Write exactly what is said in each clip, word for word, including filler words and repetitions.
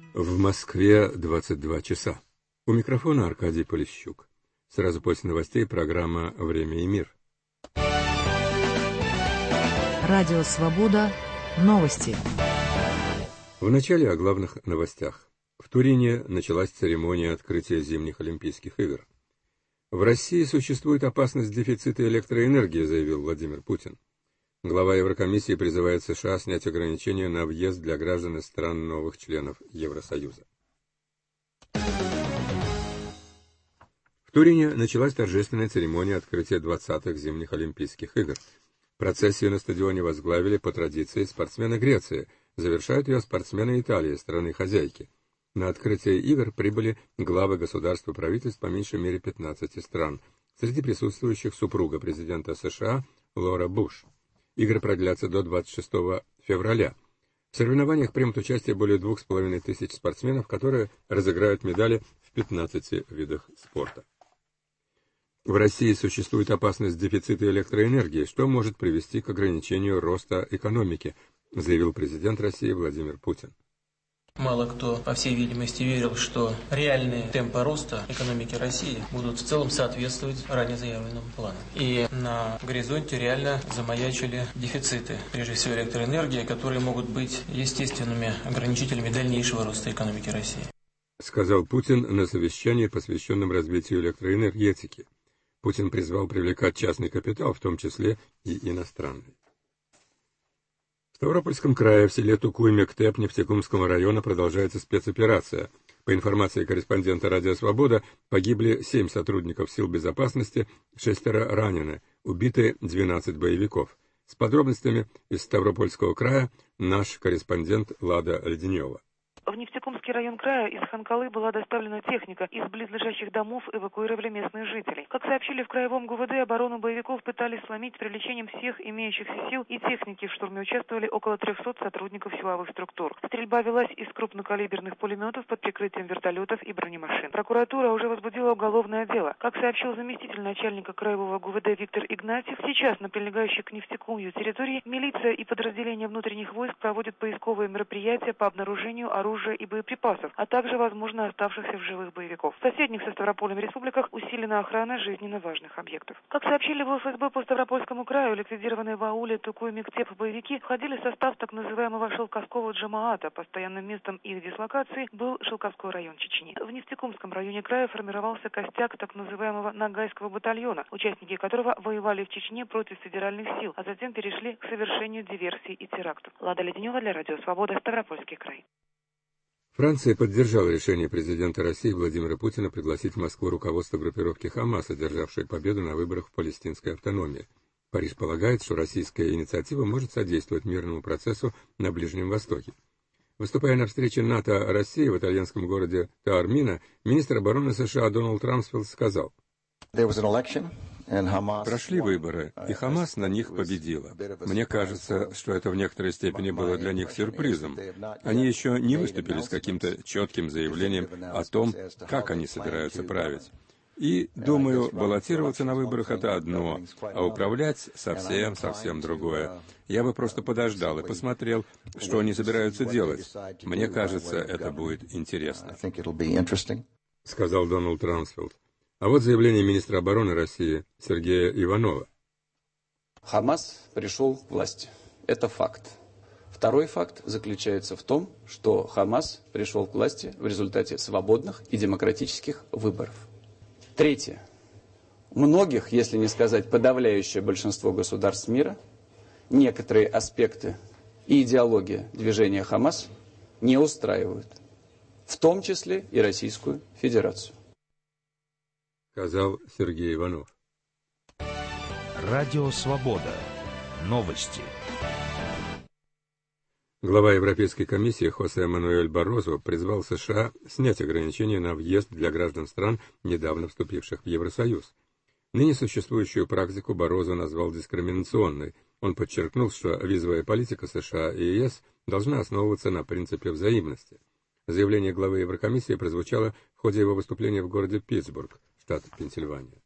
В Москве двадцать два часа. У микрофона Аркадий Полищук. Сразу после новостей программа «Время и мир». Радио «Свобода». Новости. Вначале о главных новостях. В Турине началась церемония открытия зимних Олимпийских игр. В России существует опасность дефицита электроэнергии, заявил Владимир Путин. Глава Еврокомиссии призывает США снять ограничения на въезд для граждан из стран новых членов Евросоюза. В Турине началась торжественная церемония открытия двадцатых зимних Олимпийских игр. Процессию на стадионе возглавили по традиции спортсмены Греции, завершают ее спортсмены Италии, страны-хозяйки. На открытие игр прибыли главы государств и правительств по меньшей мере пятнадцати стран. Среди присутствующих супруга президента США Лора Буш. Игры продлятся до двадцать шестого февраля. В соревнованиях примут участие более двух с половиной тысяч спортсменов, которые разыграют медали в пятнадцати видах спорта. В России существует опасность дефицита электроэнергии, что может привести к ограничению роста экономики, заявил президент России Владимир Путин. Мало кто, по всей видимости, верил, что реальные темпы роста экономики России будут в целом соответствовать ранее заявленным планам. И на горизонте реально замаячили дефициты, прежде всего электроэнергии, которые могут быть естественными ограничителями дальнейшего роста экономики России. Сказал Путин на совещании, посвященном развитию электроэнергетики. Путин призвал привлекать частный капитал, в том числе и иностранный. В Ставропольском крае в селе Тукуй-Мектеп Нефтекумского района продолжается спецоперация. По информации корреспондента «Радио Свобода», погибли семь сотрудников сил безопасности, шестеро ранены, убиты двенадцать боевиков. С подробностями из Ставропольского края наш корреспондент Лада Леденева. В Нефтекумский район края из Ханкалы была доставлена техника. Из близлежащих домов эвакуировали местных жителей. Как сообщили в краевом ГУВД, оборону боевиков пытались сломить привлечением всех имеющихся сил и техники. В штурме участвовали около трехсот сотрудников силовых структур. Стрельба велась из крупнокалиберных пулеметов под прикрытием вертолетов и бронемашин. Прокуратура уже возбудила уголовное дело. Как сообщил заместитель начальника краевого ГУВД Виктор Игнатьев, сейчас на прилегающей к Нефтекумью территории милиция и подразделения внутренних войск проводят поисковые мероприятия по обнаружению оружия и боеприпасов, а также, возможно, оставшихся в живых боевиков. В соседних со Ставрополем республиках усилена охрана жизненно важных объектов. Как сообщили в ФСБ по Ставропольскому краю, ликвидированные в ауле Тукуй-Мектеп боевики входили в состав так называемого Шелковского джамаата. Постоянным местом их дислокации был Шелковской район Чечни. В Нефтекумском районе края формировался костяк так называемого Ногайского батальона, участники которого воевали в Чечне против федеральных сил, а затем перешли к совершению диверсий и терактов. Лада Леденева для Радио Свобода, Ставропольский край. Франция поддержала решение президента России Владимира Путина пригласить в Москву руководство группировки «Хамас», одержавшей победу на выборах в палестинской автономии. Париж полагает, что российская инициатива может содействовать мирному процессу на Ближнем Востоке. Выступая на встрече НАТО России в итальянском городе Таормино, министр обороны США Дональд Рамсфелд сказал: Прошли выборы, и Хамас на них победила. Мне кажется, что это в некоторой степени было для них сюрпризом. Они еще не выступили с каким-то четким заявлением о том, как они собираются править. И, думаю, баллотироваться на выборах — это одно, а управлять — совсем-совсем другое. Я бы просто подождал и посмотрел, что они собираются делать. Мне кажется, это будет интересно. Сказал Дональд Рамсфелд. А вот заявление министра обороны России Сергея Иванова. Хамас пришел к власти. Это факт. Второй факт заключается в том, что Хамас пришел к власти в результате свободных и демократических выборов. Третье. Многих, если не сказать подавляющее большинство государств мира, некоторые аспекты и идеология движения Хамас не устраивают, в том числе и Российскую Федерацию. Сказал Сергей Иванов. Радио Свобода. Новости. Глава Европейской комиссии Хосе Мануэль Баррозо призвал США снять ограничения на въезд для граждан стран, недавно вступивших в Евросоюз. Ныне существующую практику Баррозо назвал дискриминационной. Он подчеркнул, что визовая политика США и ЕС должна основываться на принципе взаимности. Заявление главы Еврокомиссии прозвучало в ходе его выступления в городе Питтсбург, штат Пенсильвания.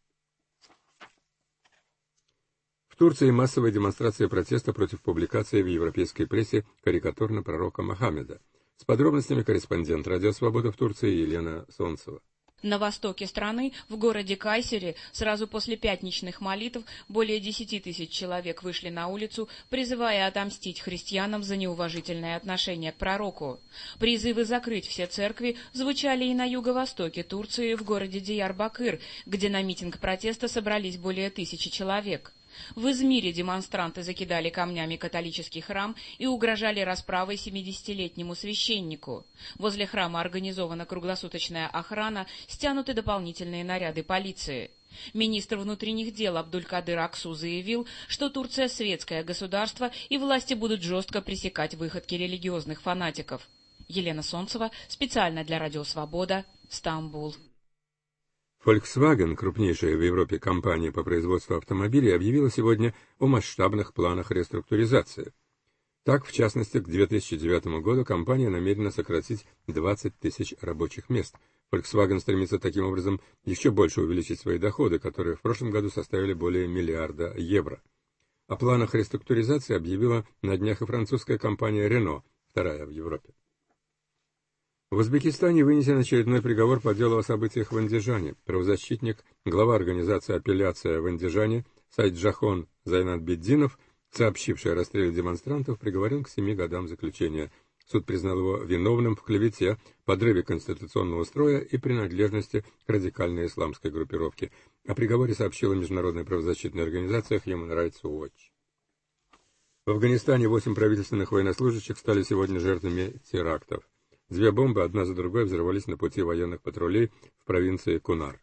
В Турции массовая демонстрация протеста против публикации в европейской прессе карикатур на пророка Мохаммеда. С подробностями корреспондент «Радио Свобода» в Турции Елена Солнцева. На востоке страны, в городе Кайсери, сразу после пятничных молитв более десяти тысяч человек вышли на улицу, призывая отомстить христианам за неуважительное отношение к пророку. Призывы закрыть все церкви звучали и на юго-востоке Турции, в городе Диярбакыр, где на митинг протеста собрались более тысячи человек. В Измире демонстранты закидали камнями католический храм и угрожали расправой семидесятилетнему священнику. Возле храма организована круглосуточная охрана, стянуты дополнительные наряды полиции. Министр внутренних дел Абдулькадыр Аксу заявил, что Турция светское государство и власти будут жестко пресекать выходки религиозных фанатиков. Елена Солнцева, специально для Радио Свобода, Стамбул. Volkswagen, крупнейшая в Европе компания по производству автомобилей, объявила сегодня о масштабных планах реструктуризации. Так, в частности, к две тысячи девятому году компания намерена сократить двадцать тысяч рабочих мест. Volkswagen стремится таким образом еще больше увеличить свои доходы, которые в прошлом году составили более миллиарда евро. О планах реструктуризации объявила на днях и французская компания Renault, вторая в Европе. В Узбекистане вынесен очередной приговор по делу о событиях в Андижане. Правозащитник, глава организации «Апелляция» в Андижане Сайджахон Зайнатбеддинов, сообщивший о расстреле демонстрантов, приговорен к семи годам заключения. Суд признал его виновным в клевете, подрыве конституционного строя и принадлежности к радикальной исламской группировке. О приговоре сообщила международная правозащитная организация Human Rights Watch. В Афганистане восемь правительственных военнослужащих стали сегодня жертвами терактов. Две бомбы одна за другой взорвались на пути военных патрулей в провинции Кунар.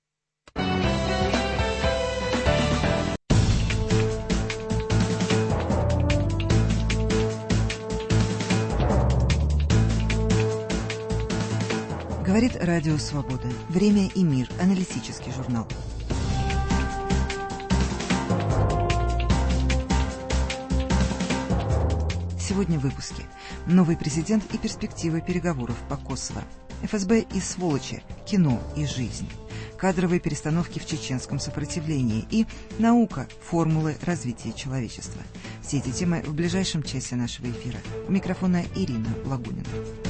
Говорит Радио Свобода. Время и мир. Аналитический журнал. Сегодня в выпуске. Новый президент и перспективы переговоров по Косово. эф эс бэ и сволочи. Кино и жизнь. Кадровые перестановки в чеченском сопротивлении и наука, формулы развития человечества. Все эти темы в ближайшем часе нашего эфира. У микрофона Ирина Лагунина.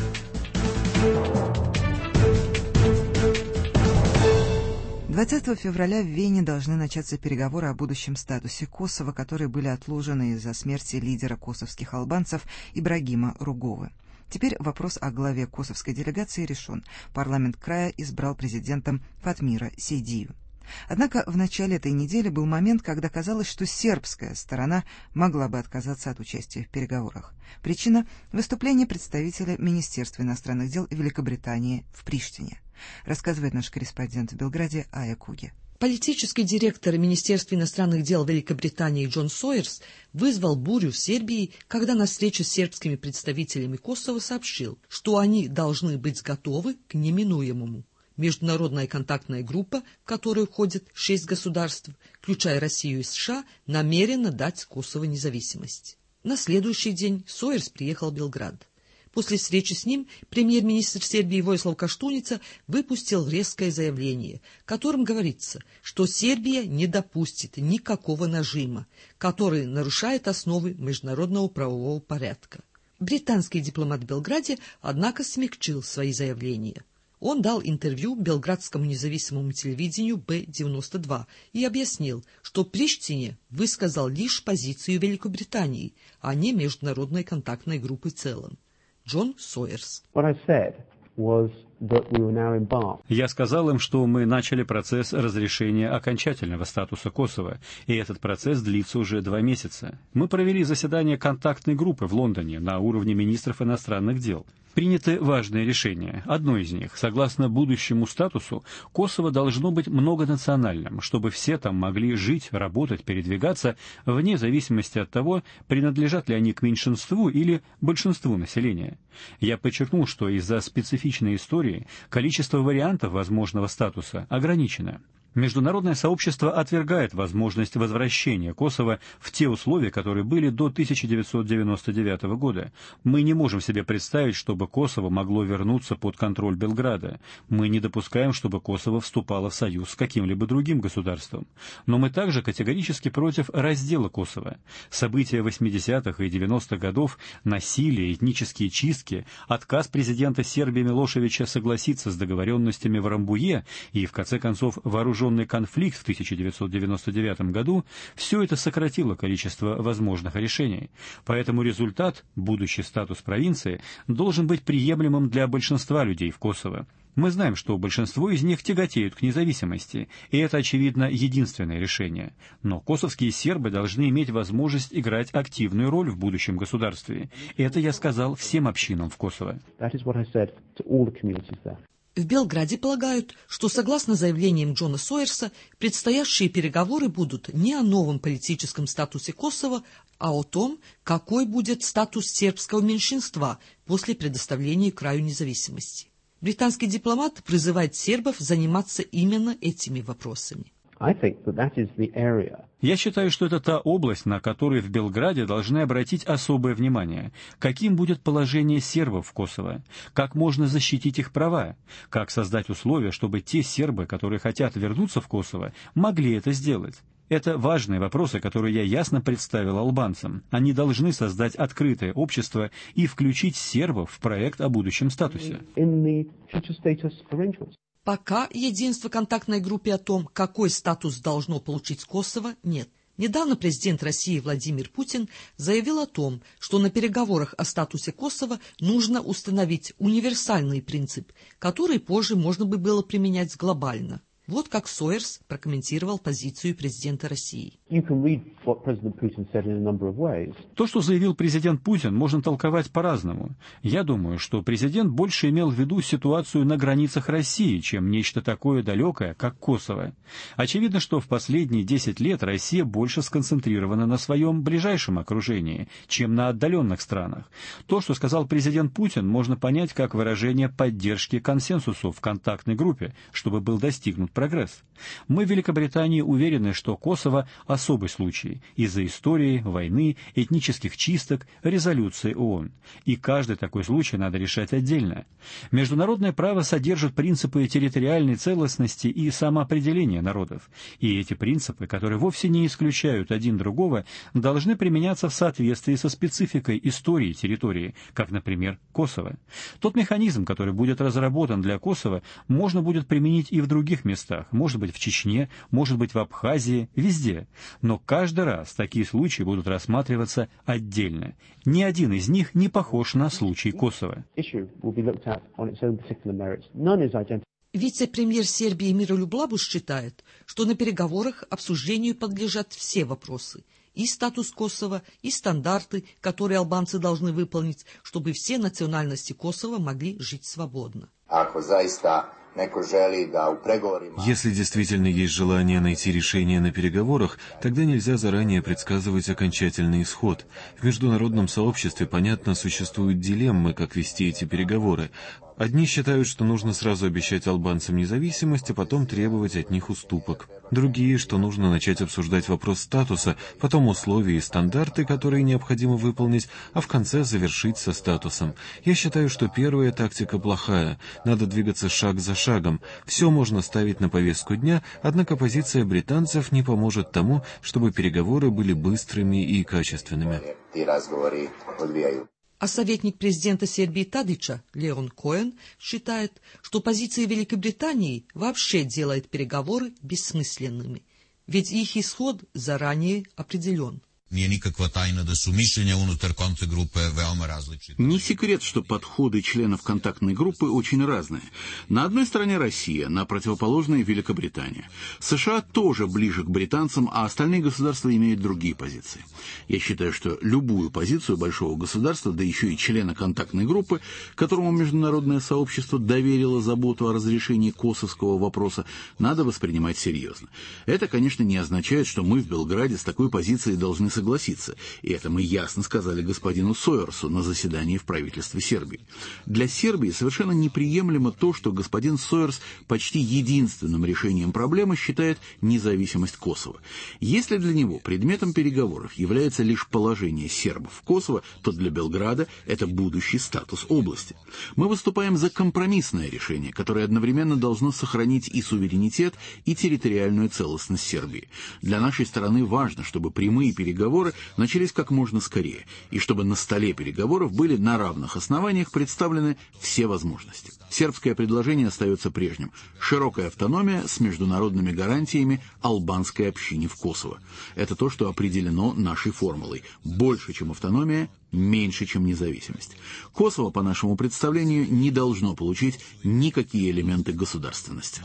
двадцатого февраля в Вене должны начаться переговоры о будущем статусе Косово, которые были отложены из-за смерти лидера косовских албанцев Ибрагима Руговы. Теперь вопрос о главе косовской делегации решен. Парламент края избрал президентом Фатмира Сейдию. Однако в начале этой недели был момент, когда казалось, что сербская сторона могла бы отказаться от участия в переговорах. Причина – выступление представителя Министерства иностранных дел Великобритании в Приштине. Рассказывает наш корреспондент в Белграде Ая Куги. Политический директор Министерства иностранных дел Великобритании Джон Сойерс вызвал бурю в Сербии, когда на встрече с сербскими представителями Косово сообщил, что они должны быть готовы к неминуемому. Международная контактная группа, в которую входят шесть государств, включая Россию и США, намерена дать Косово независимость. На следующий день Сойерс приехал в Белград. После встречи с ним премьер-министр Сербии Воислав Каштуница выпустил резкое заявление, в котором говорится, что Сербия не допустит никакого нажима, который нарушает основы международного правового порядка. Британский дипломат в Белграде, однако, смягчил свои заявления. Он дал интервью белградскому независимому телевидению Бэ девяносто два и объяснил, что Приштине высказал лишь позицию Великобритании, а не международной контактной группы в целом. Джон Сойерс. Я сказал им, что мы начали процесс разрешения окончательного статуса Косово, и этот процесс длится уже два месяца. Мы провели заседание контактной группы в Лондоне на уровне министров иностранных дел. Приняты важные решения. Одно из них, согласно будущему статусу, Косово должно быть многонациональным, чтобы все там могли жить, работать, передвигаться, вне зависимости от того, принадлежат ли они к меньшинству или большинству населения. Я подчеркнул, что из-за специфичной истории количество вариантов возможного статуса ограничено. Международное сообщество отвергает возможность возвращения Косово в те условия, которые были до тысяча девятьсот девяносто девятого года. Мы не можем себе представить, чтобы Косово могло вернуться под контроль Белграда. Мы не допускаем, чтобы Косово вступало в союз с каким-либо другим государством. Но мы также категорически против раздела Косово. События восьмидесятых и девяностых годов, насилие, этнические чистки, отказ президента Сербии Милошевича согласиться с договоренностями в Рамбуе и, в конце концов, вооруженный конфликт в тысяча девятьсот девяносто девятом году, все это сократило количество возможных решений. Поэтому результат, будущий статус провинции, должен быть приемлемым для большинства людей в Косово. Мы знаем, что большинство из них тяготеют к независимости, и это, очевидно, единственное решение. Но косовские сербы должны иметь возможность играть активную роль в будущем государстве. Это я сказал всем общинам в Косово. В Белграде полагают, что, согласно заявлениям Джона Сойерса, предстоящие переговоры будут не о новом политическом статусе Косово, а о том, какой будет статус сербского меньшинства после предоставления краю независимости. Британский дипломат призывает сербов заниматься именно этими вопросами. Я считаю, что это та область, на которой в Белграде должны обратить особое внимание. Каким будет положение сербов в Косово? Как можно защитить их права? Как создать условия, чтобы те сербы, которые хотят вернуться в Косово, могли это сделать? Это важные вопросы, которые я ясно представил албанцам. Они должны создать открытое общество и включить сербов в проект о будущем статусе. Пока единства контактной группы о том, какой статус должно получить Косово, нет. Недавно президент России Владимир Путин заявил о том, что на переговорах о статусе Косово нужно установить универсальный принцип, который позже можно бы было применять глобально. Вот как Сойерс прокомментировал позицию президента России. То, что заявил президент Путин, можно толковать по-разному. Я думаю, что президент больше имел в виду ситуацию на границах России, чем нечто такое далекое, как Косово. Очевидно, что в последние десять лет Россия больше сконцентрирована на своем ближайшем окружении, чем на отдаленных странах. То, что сказал президент Путин, можно понять как выражение поддержки консенсусу в контактной группе, чтобы был достигнут прогресс. Мы в Великобритании уверены, что Косово – особый случай из-за истории, войны, этнических чисток, резолюции ООН. И каждый такой случай надо решать отдельно. Международное право содержит принципы территориальной целостности и самоопределения народов. И эти принципы, которые вовсе не исключают один другого, должны применяться в соответствии со спецификой истории территории, как, например, Косово. Тот механизм, который будет разработан для Косово, можно будет применить и в других местах. Может быть, в Чечне, может быть, в Абхазии, везде. Но каждый раз такие случаи будут рассматриваться отдельно. Ни один из них не похож на случай Косово. Вице-премьер Сербии Мироljub Labuš считает, что на переговорах обсуждению подлежат все вопросы. И статус Косово, и стандарты, которые албанцы должны выполнить, чтобы все национальности Косово могли жить свободно. Если действительно есть желание найти решение на переговорах, тогда нельзя заранее предсказывать окончательный исход. В международном сообществе, понятно, существуют дилеммы, как вести эти переговоры. Одни считают, что нужно сразу обещать албанцам независимость, а потом требовать от них уступок. Другие, что нужно начать обсуждать вопрос статуса, потом условия и стандарты, которые необходимо выполнить, а в конце завершить со статусом. Я считаю, что первая тактика плохая. Надо двигаться шаг за шагом. Все можно ставить на повестку дня, однако позиция британцев не поможет тому, чтобы переговоры были быстрыми и качественными. А советник президента Сербии Тадича Леон Коэн считает, что позиция Великобритании вообще делает переговоры бессмысленными, ведь их исход заранее определен. Не секрет, что подходы членов контактной группы очень разные. На одной стороне Россия, на противоположной Великобритания. США тоже ближе к британцам, а остальные государства имеют другие позиции. Я считаю, что любую позицию большого государства, да еще и члена контактной группы, которому международное сообщество доверило заботу о разрешении косовского вопроса, надо воспринимать серьезно. Это, конечно, не означает, что мы в Белграде с такой позицией должны согласиться. согласиться, и это мы ясно сказали господину Сойерсу на заседании в правительстве Сербии. Для Сербии совершенно неприемлемо то, что господин Сойерс почти единственным решением проблемы считает независимость Косово. Если для него предметом переговоров является лишь положение сербов в Косово, то для Белграда это будущий статус области. Мы выступаем за компромиссное решение, которое одновременно должно сохранить и суверенитет, и территориальную целостность Сербии. Для нашей стороны важно, чтобы прямые переговоры начались как можно скорее, и чтобы на столе переговоров были на равных основаниях представлены все возможности. Сербское предложение остается прежним. Широкая автономия с международными гарантиями албанской общине в Косово. Это то, что определено нашей формулой. Больше, чем автономия, меньше, чем независимость. Косово, по нашему представлению, не должно получить никакие элементы государственности.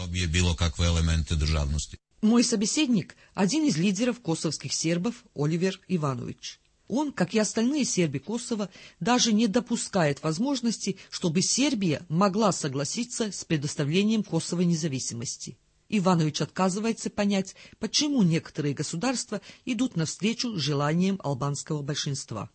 Мой собеседник – один из лидеров косовских сербов Оливер Иванович. Он, как и остальные сербы Косово, даже не допускает возможности, чтобы Сербия могла согласиться с предоставлением Косово независимости. Иванович отказывается понять, почему некоторые государства идут навстречу желаниям албанского большинства.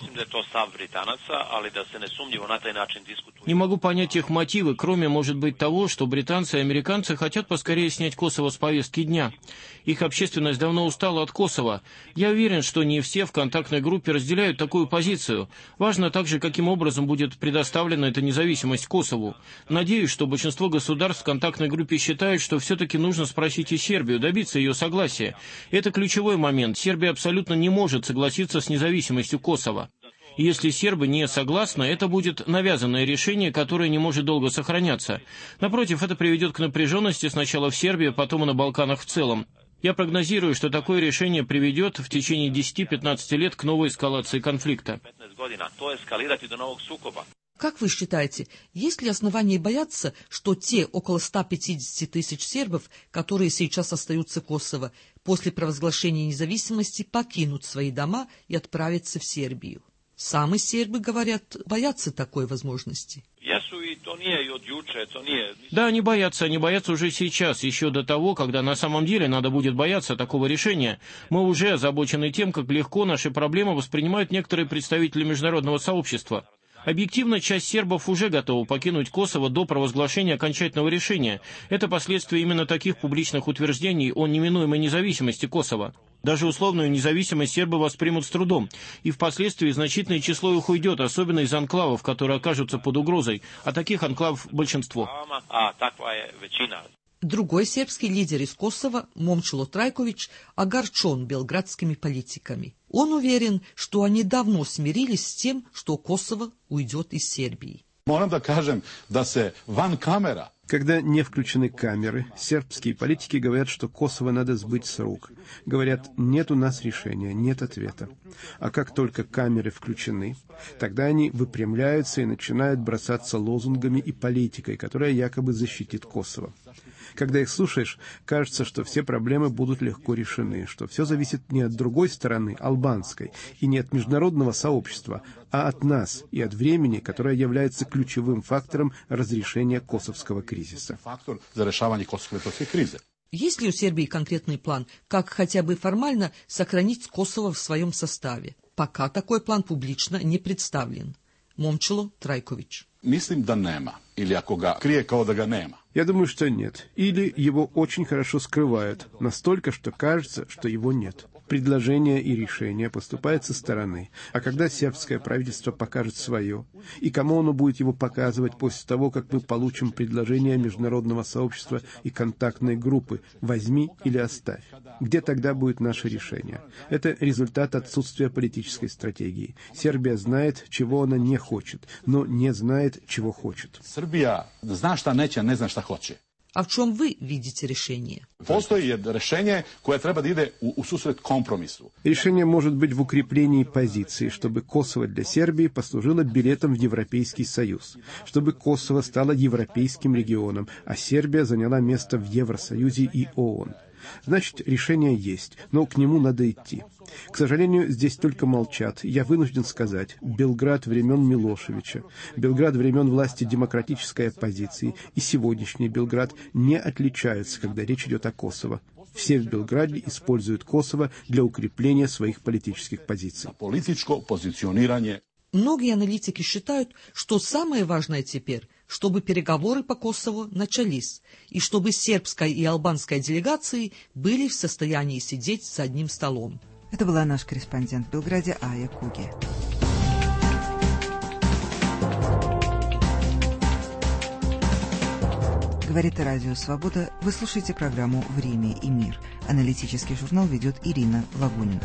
Не могу понять их мотивы, кроме, может быть, того, что британцы и американцы хотят поскорее снять Косово с повестки дня. Их общественность давно устала от Косово. Я уверен, что не все в контактной группе разделяют такую позицию. Важно также, каким образом будет предоставлена эта независимость Косову. Надеюсь, что большинство государств в контактной группе считают, что все-таки нужно спросить и Сербию, добиться ее согласия. Это ключевой момент. Сербия абсолютно не может согласиться с независимостью Косово. Если сербы не согласны, это будет навязанное решение, которое не может долго сохраняться. Напротив, это приведет к напряженности сначала в Сербии, потом и на Балканах в целом. Я прогнозирую, что такое решение приведет в течение десяти-пятнадцати лет к новой эскалации конфликта. Как вы считаете, есть ли основания бояться, что те около ста пятидесяти тысяч сербов, которые сейчас остаются в Косово, после провозглашения независимости покинут свои дома и отправятся в Сербию? Сами сербы, говорят, боятся такой возможности. Да, они боятся, они боятся уже сейчас, еще до того, когда на самом деле надо будет бояться такого решения. Мы уже озабочены тем, как легко наши проблемы воспринимают некоторые представители международного сообщества. Объективно, часть сербов уже готова покинуть Косово до провозглашения окончательного решения. Это последствия именно таких публичных утверждений о неминуемой независимости Косово. Даже условную независимость сербы воспримут с трудом, и впоследствии значительное число их уйдет, особенно из анклавов, которые окажутся под угрозой, а таких анклавов большинство. Другой сербский лидер из Косово, Момчило Трайкович, огорчен белградскими политиками. Он уверен, что они давно смирились с тем, что Косово уйдет из Сербии. Когда не включены камеры, сербские политики говорят, что Косово надо сбыть с рук. Говорят, нет у нас решения, нет ответа. А как только камеры включены, тогда они выпрямляются и начинают бросаться лозунгами и политикой, которая якобы защитит Косово. Когда их слушаешь, кажется, что все проблемы будут легко решены, что все зависит не от другой стороны, албанской, и не от международного сообщества, а от нас и от времени, которое является ключевым фактором разрешения косовского кризиса. Есть ли у Сербии конкретный план, как хотя бы формально сохранить Косово в своем составе? Пока такой план публично не представлен. Момчило Трайкович. Mislim da nema, ili ako ga krije kao da ga nema. Я думаю, что нет. Или его очень хорошо скрывают, настолько, что кажется, что его нет. Предложения и решения поступают со стороны. А когда сербское правительство покажет свое, и кому оно будет его показывать после того, как мы получим предложение международного сообщества и контактной группы «возьми или оставь», где тогда будет наше решение? Это результат отсутствия политической стратегии. Сербия знает, чего она не хочет, но не знает, чего хочет. Сербия знает, что neće, не знает, что хочет. А в чем вы видите решение? Постоji решение, которое treba da ide u, u susret kompromisu. Решение может быть в укреплении позиции, чтобы Косово для Сербии послужило билетом в Европейский Союз, чтобы Косово стало европейским регионом, а Сербия заняла место в Евросоюзе и ООН. Значит, решение есть, но к нему надо идти. К сожалению, здесь только молчат. Я вынужден сказать, Белград времен Милошевича, Белград времен власти демократической оппозиции и сегодняшний Белград не отличаются, когда речь идет о Косово. Все в Белграде используют Косово для укрепления своих политических позиций. Многие аналитики считают, что самое важное теперь, чтобы переговоры по Косово начались, и чтобы сербская и албанская делегации были в состоянии сидеть за одним столом. Это была наш корреспондент в Белграде Ая Куги. Говорит Радио Свобода. Вы слушаете программу «Время и мир». Аналитический журнал ведет Ирина Лагунина.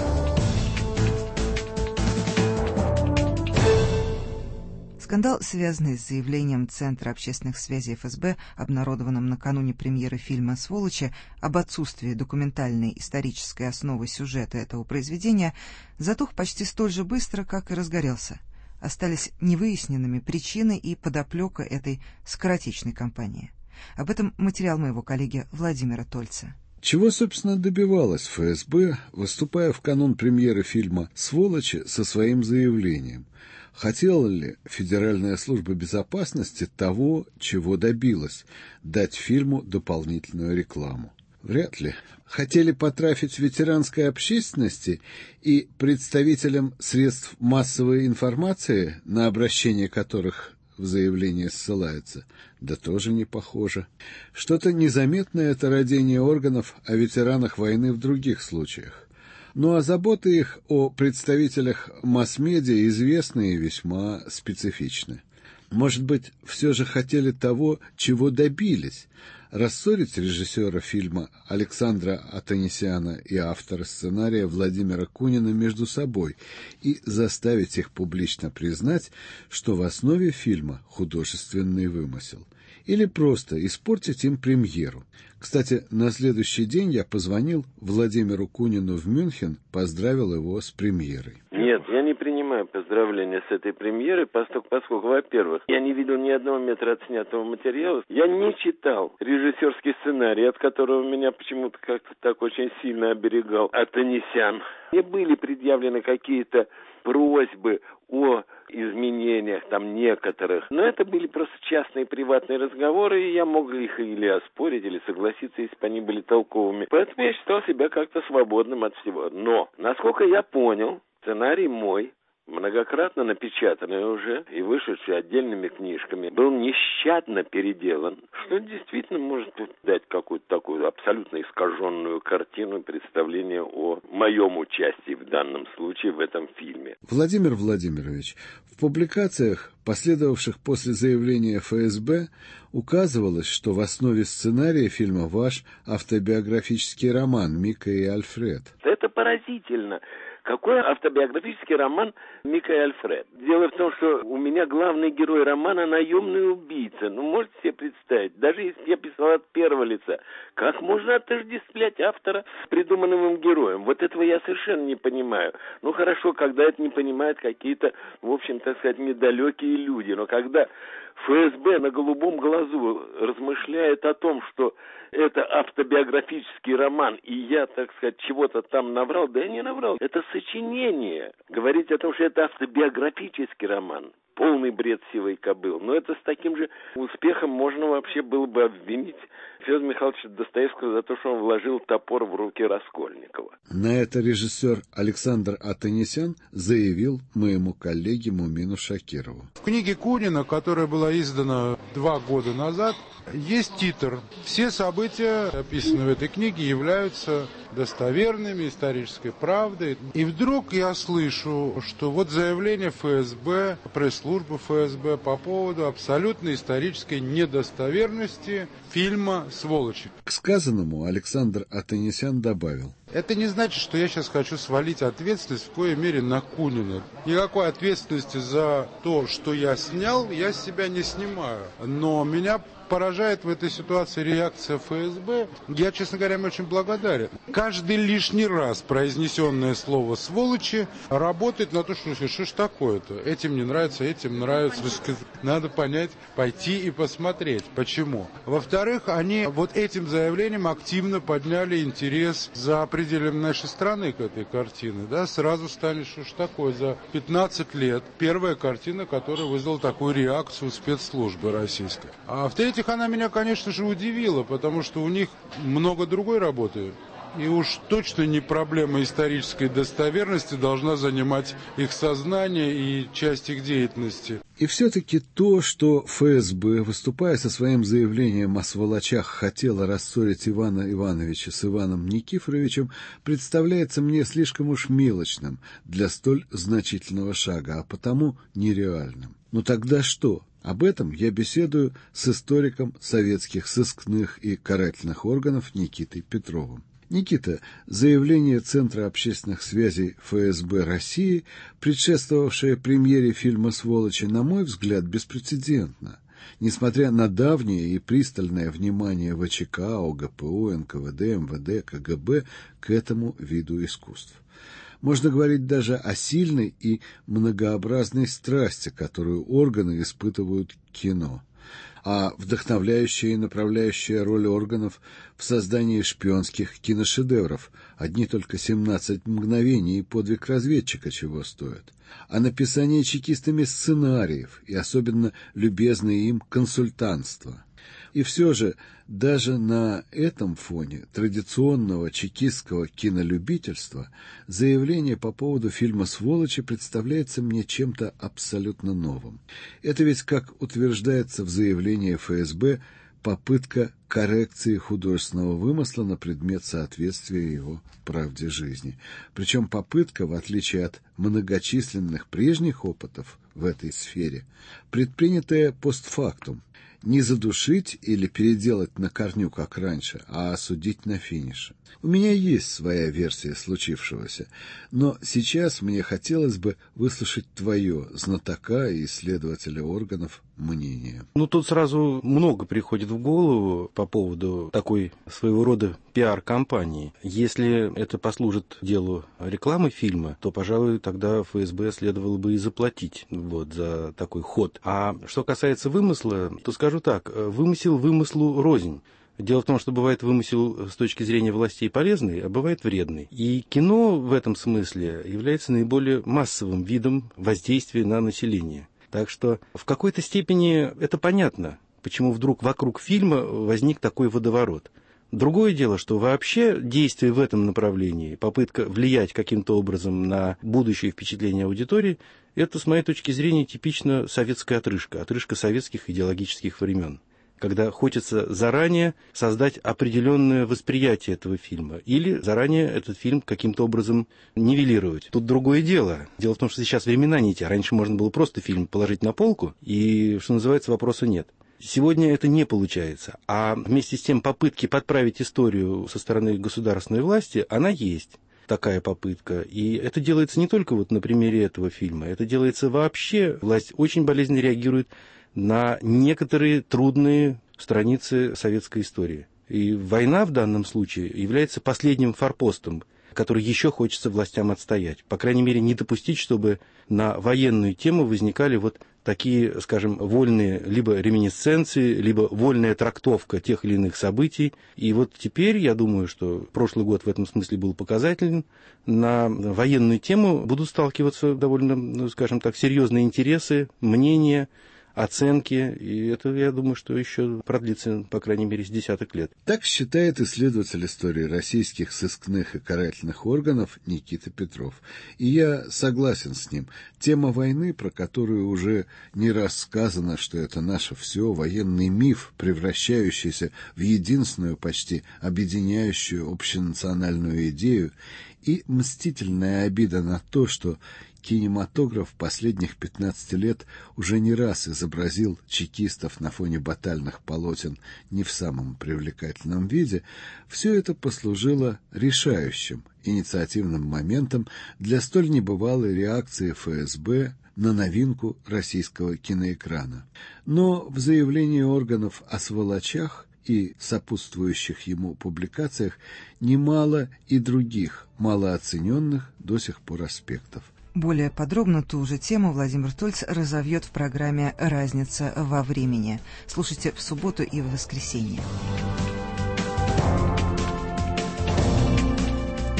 Скандал, связанный с заявлением Центра общественных связей эф эс бэ, обнародованным накануне премьеры фильма «Сволочи», об отсутствии документальной исторической основы сюжета этого произведения, затух почти столь же быстро, как и разгорелся. Остались невыясненными причины и подоплека этой скоротечной кампании. Об этом материал моего коллеги Владимира Тольца. Чего, собственно, добивалась эф эс бэ, выступая в канун премьеры фильма «Сволочи» со своим заявлением? Хотела ли Федеральная служба безопасности того, чего добилась – дать фильму дополнительную рекламу? Вряд ли. Хотели потрафить ветеранской общественности и представителям средств массовой информации, на обращение которых в заявлении ссылается? Да тоже не похоже. Что-то незаметное это родение органов о ветеранах войны в других случаях. Ну а заботы их о представителях масс-медиа известны и весьма специфичны. Может быть, все же хотели того, чего добились – рассорить режиссера фильма Александра Атанесяна и автора сценария Владимира Кунина между собой и заставить их публично признать, что в основе фильма художественный вымысел. Или просто испортить им премьеру. Кстати, на следующий день я позвонил Владимиру Кунину в Мюнхен, поздравил его с премьерой. Нет, я не принимаю поздравления с этой премьерой, поскольку, поскольку, во-первых, я не видел ни одного метра отснятого материала, я не читал режиссерский сценарий, от которого меня почему-то как-то так очень сильно оберегал Атанесян. Мне были предъявлены какие-то просьбы о изменениях там некоторых, но это были просто частные приватные разговоры, и я мог их или оспорить, или согласиться, если бы они были толковыми. Поэтому я считал себя как-то свободным от всего. Но, насколько я понял, сценарий мой, многократно напечатанный уже и вышедший отдельными книжками, был нещадно переделан, что действительно может дать какую-то такую абсолютно искаженную картину представления о моем участии в данном случае в этом фильме. Владимир Владимирович, в публикациях, последовавших после заявления эф эс бэ, указывалось, что в основе сценария фильма ваш автобиографический роман «Мика и Альфред». Это поразительно. Какой автобиографический роман «Мика и Альфред»? Дело в том, что у меня главный герой романа — наемный убийца. Ну, можете себе представить, даже если я писал от первого лица, как можно отождествлять автора с придуманным им героем? Вот этого я совершенно не понимаю. Ну, хорошо, когда это не понимают какие-то, в общем, так сказать, недалекие люди. Но когда эф эс бэ на голубом глазу размышляет о том, что это автобиографический роман, и я, так сказать, чего-то там наврал, да я не наврал. Это сочинение. Говорить о том, что это автобиографический роман, полный бред сивой кобыл. Но это с таким же успехом можно вообще было бы обвинить Федора Михайловича Достоевского за то, что он вложил топор в руки Раскольникова. На это режиссер Александр Атанесян заявил моему коллеге Мумину Шакирову. В книге Кунина, которая была издана два года назад, есть титр. Все события, описанные в этой книге, являются достоверными, исторической правдой. И вдруг я слышу, что вот заявление эф эс бэ, пресс-службы эф эс бэ по поводу абсолютной исторической недостоверности фильма «Сволочи». К сказанному Александр Атанесян добавил. Это не значит, что я сейчас хочу свалить ответственность в коей мере на Кунина. Никакой ответственности за то, что я снял, я с себя не снимаю. Но меня поражает в этой ситуации реакция эф эс бэ. Я, честно говоря, им очень благодарен. Каждый лишний раз произнесенное слово «сволочи» работает на то, что что ж такое-то? Этим не нравится, этим нравится. Надо понять, пойти и посмотреть. Почему? Во-вторых, они вот этим заявлением активно подняли интерес за определим нашей страны к этой картине, да, сразу станет, что ж такое, за пятнадцать лет первая картина, которая вызвала такую реакцию спецслужбы российской. А в-третьих, она меня, конечно же, удивила, потому что у них много другой работы. И уж точно не проблема исторической достоверности должна занимать их сознание и часть их деятельности. И все-таки то, что ФСБ, выступая со своим заявлением о сволочах, хотела рассорить Ивана Ивановича с Иваном Никифоровичем, представляется мне слишком уж мелочным для столь значительного шага, а потому нереальным. Ну тогда что? Об этом я беседую с историком советских сыскных и карательных органов Никитой Петровым. Никита, заявление Центра общественных связей ФСБ России, предшествовавшее премьере фильма «Сволочи», на мой взгляд, беспрецедентно. Несмотря на давнее и пристальное внимание ВЧК, ОГПУ, эн ка вэ дэ, эм вэ дэ, ка гэ бэ к этому виду искусств. Можно говорить даже о сильной и многообразной страсти, которую органы испытывают к кино. А вдохновляющая и направляющая роль органов в создании шпионских киношедевров, одни только семнадцать мгновений и подвиг разведчика чего стоят, а написание чекистами сценариев и особенно любезное им консультантство. И все же, даже на этом фоне традиционного чекистского кинолюбительства заявление по поводу фильма «Сволочи» представляется мне чем-то абсолютно новым. Это ведь, как утверждается в заявлении ФСБ, попытка коррекции художественного вымысла на предмет соответствия его правде жизни. Причем попытка, в отличие от многочисленных прежних опытов в этой сфере, предпринятая постфактум, не задушить или переделать на корню, как раньше, а осудить на финише. У меня есть своя версия случившегося, но сейчас мне хотелось бы выслушать твое, знатока и исследователя органов, мнение. Ну, тут сразу много приходит в голову по поводу такой своего рода пиар-кампании. Если это послужит делу рекламы фильма, то, пожалуй, тогда ФСБ следовало бы и заплатить вот, за такой ход. А что касается вымысла, то скажу так, вымысел вымыслу рознь. Дело в том, что бывает вымысел с точки зрения властей полезный, а бывает вредный. И кино в этом смысле является наиболее массовым видом воздействия на население. Так что в какой-то степени это понятно, почему вдруг вокруг фильма возник такой водоворот. Другое дело, что вообще действие в этом направлении, попытка влиять каким-то образом на будущее впечатление аудитории, это, с моей точки зрения, типично советская отрыжка, отрыжка советских идеологических времен, когда хочется заранее создать определенное восприятие этого фильма или заранее этот фильм каким-то образом нивелировать. Тут другое дело. Дело в том, что сейчас времена не те. Раньше можно было просто фильм положить на полку, и, что называется, вопроса нет. Сегодня это не получается. А вместе с тем попытки подправить историю со стороны государственной власти, она есть. Такая попытка. И это делается не только вот на примере этого фильма. Это делается вообще. Власть очень болезненно реагирует на некоторые трудные страницы советской истории. И война в данном случае является последним форпостом, который еще хочется властям отстоять. По крайней мере, не допустить, чтобы на военную тему возникали вот такие, скажем, вольные либо реминисценции, либо вольная трактовка тех или иных событий. И вот теперь, я думаю, что прошлый год в этом смысле был показательным. На военную тему будут сталкиваться довольно, ну, скажем так, серьезные интересы, мнения, оценки, и это, я думаю, что еще продлится, по крайней мере, с десяток лет. Так считает исследователь истории российских сыскных и карательных органов Никита Петров. И я согласен с ним. Тема войны, про которую уже не раз сказано, что это наше все, военный миф, превращающийся в единственную, почти объединяющую общенациональную идею, и мстительная обида на то, что кинематограф последних пятнадцати лет уже не раз изобразил чекистов на фоне батальных полотен не в самом привлекательном виде, все это послужило решающим инициативным моментом для столь небывалой реакции ФСБ на новинку российского киноэкрана. Но в заявлении органов о сволочах и сопутствующих ему публикациях немало и других, малооцененных до сих пор аспектов. Более подробно ту же тему Владимир Тольц разовьет в программе «Разница во времени». Слушайте в субботу и в воскресенье.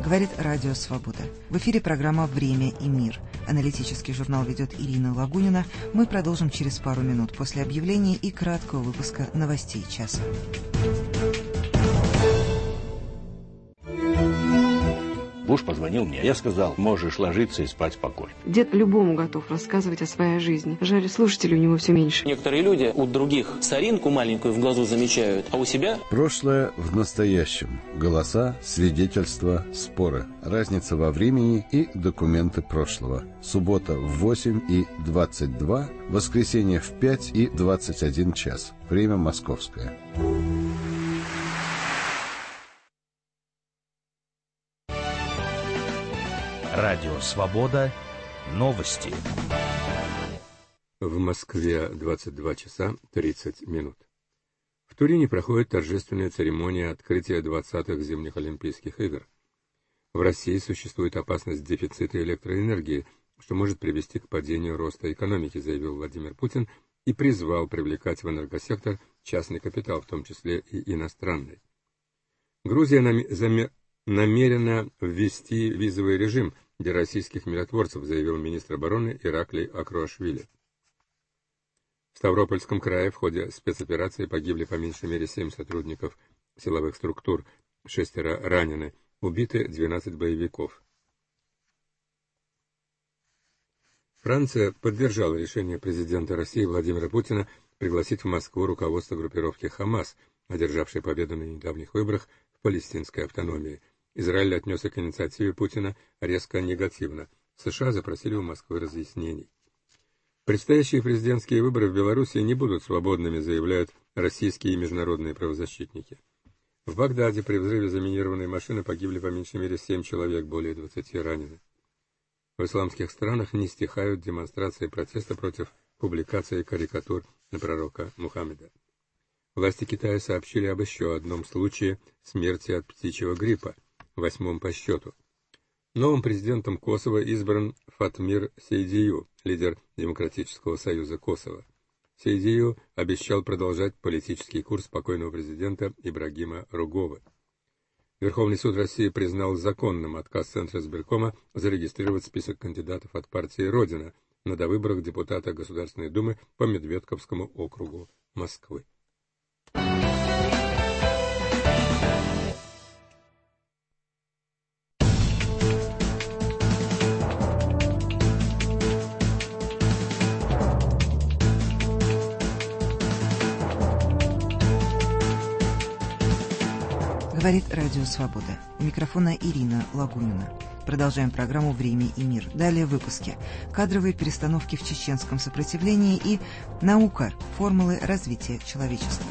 Говорит Радио Свобода. В эфире программа «Время и мир». Аналитический журнал ведет Ирина Лагунина. Мы продолжим через пару минут после объявления и краткого выпуска новостей часа. Буш позвонил мне. Я сказал, можешь ложиться и спать спокойно. Дед любому готов рассказывать о своей жизни. Жаль, слушателей у него все меньше. Некоторые люди у других соринку маленькую в глазу замечают, а у себя... Прошлое в настоящем. Голоса, свидетельства, споры. Разница во времени и документы прошлого. Суббота в восемь и двадцать два, воскресенье в пять и двадцать один час. Время московское. Радио «Свобода». Новости. В Москве двадцать два часа тридцать минут. В Турине проходит торжественная церемония открытия двадцатых зимних Олимпийских игр. В России существует опасность дефицита электроэнергии, что может привести к падению роста экономики, заявил Владимир Путин и призвал привлекать в энергосектор частный капитал, в том числе и иностранный. Грузия нам... намерена ввести визовый режим для российских миротворцев, заявил министр обороны Ираклий Акруашвили. В Ставропольском крае в ходе спецоперации погибли по меньшей мере семь сотрудников силовых структур, шестеро ранены, убиты двенадцать боевиков. Франция поддержала решение президента России Владимира Путина пригласить в Москву руководство группировки «Хамас», одержавшей победу на недавних выборах в палестинской автономии. Израиль отнесся к инициативе Путина резко негативно. США запросили у Москвы разъяснений. Предстоящие президентские выборы в Белоруссии не будут свободными, заявляют российские и международные правозащитники. В Багдаде при взрыве заминированной машины погибли по меньшей мере семь человек, более двадцати ранены. В исламских странах не стихают демонстрации протеста против публикации карикатур на пророка Мухаммеда. Власти Китая сообщили об еще одном случае смерти от птичьего гриппа, восьмом по счету. Новым президентом Косово избран Фатмир Сейдию, лидер Демократического союза Косово. Сейдию обещал продолжать политический курс покойного президента Ибрагима Ругова. Верховный суд России признал законным отказ Центра избиркома зарегистрировать список кандидатов от партии «Родина» на довыборах депутата Государственной Думы по Медведковскому округу Москвы. Говорит Радио Свобода. У микрофона Ирина Лагунина. Продолжаем программу «Время и мир». Далее в выпуске. Кадровые перестановки в чеченском сопротивлении и наука. Формулы развития человечества.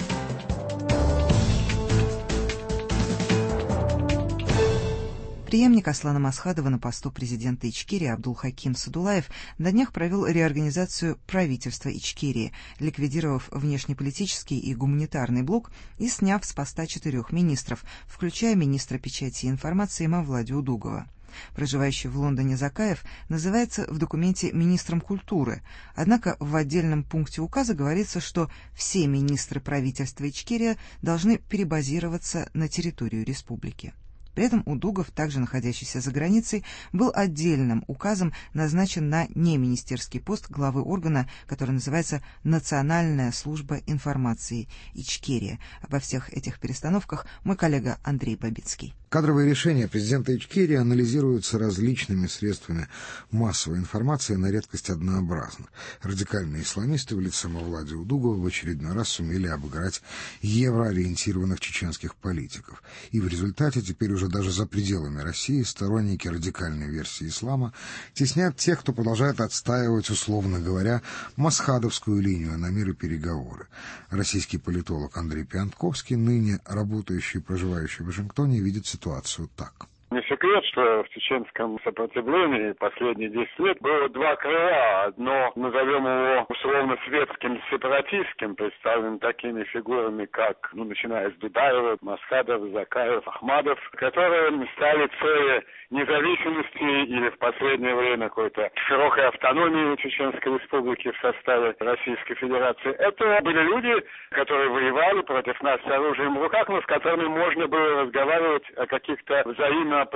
Преемник Аслана Масхадова на посту президента Ичкерии Абдулхаким Садулаев на днях провел реорганизацию правительства Ичкерии, ликвидировав внешнеполитический и гуманитарный блок и сняв с поста четырех министров, включая министра печати и информации Мавлади Удугова. Проживающий в Лондоне Закаев называется в документе министром культуры, однако в отдельном пункте указа говорится, что все министры правительства Ичкерия должны перебазироваться на территорию республики. При этом Удугов, также находящийся за границей, был отдельным указом назначен на неминистерский пост главы органа, который называется «Национальная служба информации Ичкерия». Обо всех этих перестановках мой коллега Андрей Бабицкий. Кадровые решения президента Ичкерии анализируются различными средствами массовой информации, на редкость однообразно. Радикальные исламисты в лице Мавлади Удугова в очередной раз сумели обыграть евроориентированных чеченских политиков. И в результате теперь уже даже за пределами России сторонники радикальной версии ислама теснят тех, кто продолжает отстаивать, условно говоря, масхадовскую линию на мир и переговоры. Российский политолог Андрей Пиантковский, ныне работающий и проживающий в Вашингтоне, видит ситуацию так. Не секрет, что в чеченском сопротивлении последние десять лет было два крыла. Одно, назовем его условно светским, сепаратистским, представленным такими фигурами, как, ну, начиная с Дудаева, Масхадов, Закаев, Ахмадов, которые стали целью независимости или в последнее время какой-то широкой автономии Чеченской Республики в составе Российской Федерации. Это были люди, которые воевали против нас с оружием в руках, но с которыми можно было разговаривать о каких-то взаимно при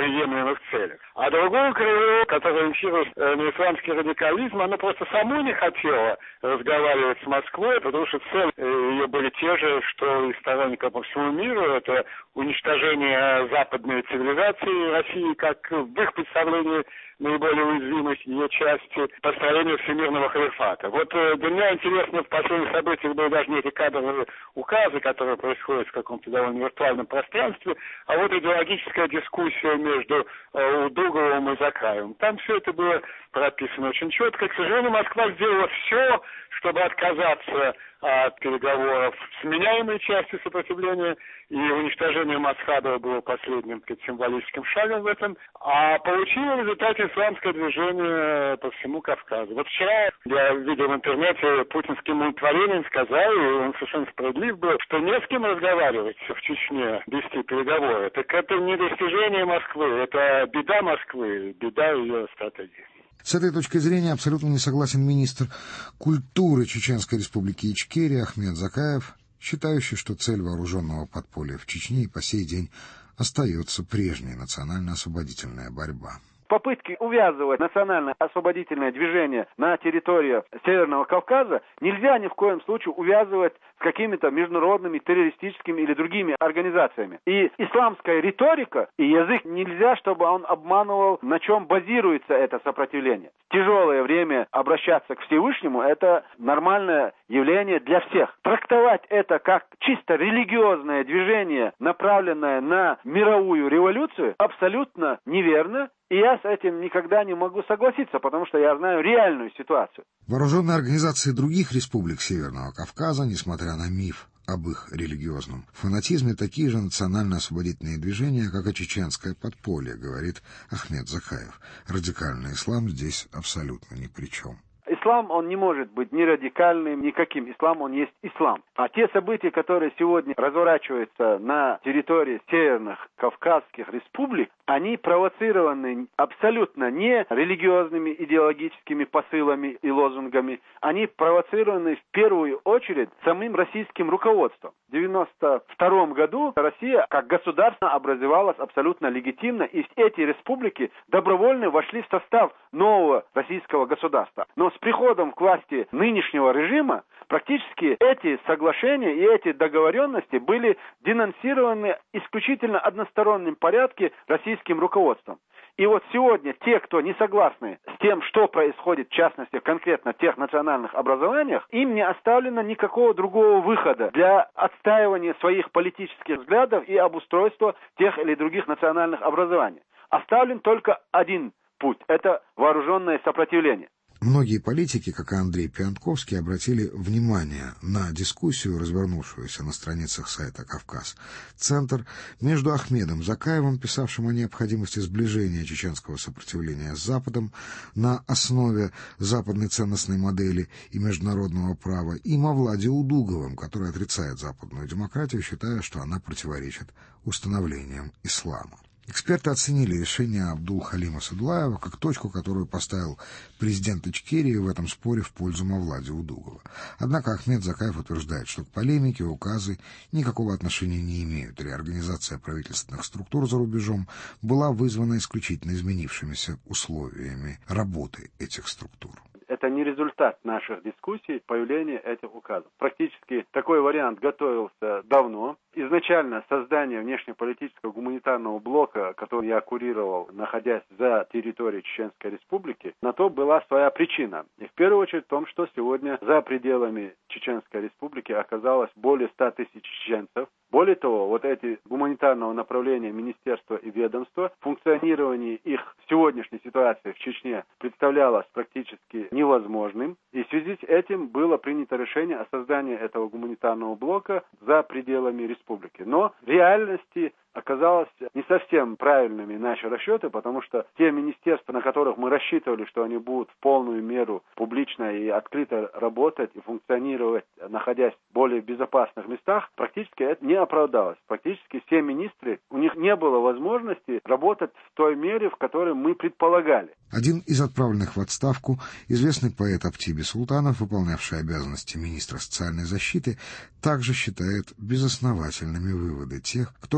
приемлемых целях. А другое крыло, которое ориентируется на исламский радикализм, оно просто само не хотело разговаривать с Москвой, потому что цели ее были те же, что и сторонников по всему миру. Это уничтожение западной цивилизации России, как в их представлении наиболее уязвимой ее части, построение всемирного халифата. Вот э, для меня интересно в последних событиях были даже не эти кадровые указы, которые происходят в каком-то довольно виртуальном пространстве, а вот идеологическая дискуссия между э, Удуговым и Закаевым. Там все это было прописано очень четко. К сожалению, Москва сделала все, чтобы отказаться от переговоров с меняемой частью сопротивления, и уничтожение Масхадова было последним символическим шагом в этом, а получило в результате исламское движение по всему Кавказу. Вот вчера я видел в интернете путинский мультворенин сказал, и он совершенно справедлив был, что не с кем разговаривать в Чечне, вести переговоры. Так это не достижение Москвы, это беда Москвы, беда ее стратегии. С этой точки зрения абсолютно не согласен министр культуры Чеченской Республики Ичкерия Ахмед Закаев, считающий, что цель вооруженного подполья в Чечне и по сей день остается прежней национально-освободительная борьба. Попытки увязывать национально-освободительное движение на территории Северного Кавказа нельзя ни в коем случае увязывать с какими-то международными террористическими или другими организациями. И исламская риторика и язык нельзя, чтобы он обманывал, на чем базируется это сопротивление. В тяжелое время обращаться к Всевышнему – это нормальное явление для всех. Трактовать это как чисто религиозное движение, направленное на мировую революцию, абсолютно неверно. И я с этим никогда не могу согласиться, потому что я знаю реальную ситуацию. Вооруженные организации других республик Северного Кавказа, несмотря на миф об их религиозном фанатизме, такие же национально-освободительные движения, как и чеченское подполье, говорит Ахмед Закаев. Радикальный ислам здесь абсолютно ни при чем. Ислам, он не может быть ни радикальным, никаким. Ислам, он есть ислам. А те события, которые сегодня разворачиваются на территории северных кавказских республик, они провоцированы абсолютно не религиозными идеологическими посылами и лозунгами. Они провоцированы в первую очередь самим российским руководством. В девяносто втором году Россия как государство образовалась абсолютно легитимно, и эти республики добровольно вошли в состав нового российского государства. Но с приходом к власти нынешнего режима практически эти соглашения и эти договоренности были денонсированы исключительно одностороннем порядке российским руководством. И вот сегодня те, кто не согласны с тем, что происходит, в частности, конкретно в тех национальных образованиях, им не оставлено никакого другого выхода для отстаивания своих политических взглядов и обустройства тех или других национальных образований. Оставлен только один путь – это вооруженное сопротивление. Многие политики, как и Андрей Пиантковский, обратили внимание на дискуссию, развернувшуюся на страницах сайта «Кавказ-Центр» между Ахмедом Закаевым, писавшим о необходимости сближения чеченского сопротивления с Западом на основе западной ценностной модели и международного права, и Мавлади Удуговым, который отрицает западную демократию, считая, что она противоречит установлениям ислама. Эксперты оценили решение Абдул-Халима Садулаева как точку, которую поставил президент Ичкерии в этом споре в пользу Мавлади Удугова. Однако Ахмед Закаев утверждает, что к полемике указы никакого отношения не имеют. Реорганизация правительственных структур за рубежом была вызвана исключительно изменившимися условиями работы этих структур. Это не результат наших дискуссий, появления этих указов. Практически такой вариант готовился давно. Изначально создание внешнеполитического гуманитарного блока, который я курировал, находясь за территорией Чеченской Республики, на то была своя причина. И в первую очередь в том, что сегодня за пределами Чеченской Республики оказалось более ста тысяч чеченцев. Более того, вот эти гуманитарного направления министерства и ведомства, функционирование их в сегодняшней ситуации в Чечне представлялось практически невозможным. И в связи с этим было принято решение о создании этого гуманитарного блока за пределами республики. Но в реальности оказалось не совсем правильными наши расчеты, потому что те министерства, на которых мы рассчитывали, что они будут в полную меру публично и открыто работать и функционировать, находясь в более безопасных местах, практически это не оправдалось. Практически все министры, у них не было возможности работать в той мере, в которой мы предполагали. Один из отправленных в отставку, известный поэт Аптиби Султанов, выполнявший обязанности министра социальной защиты, также считает безосновательными выводы тех, кто говорит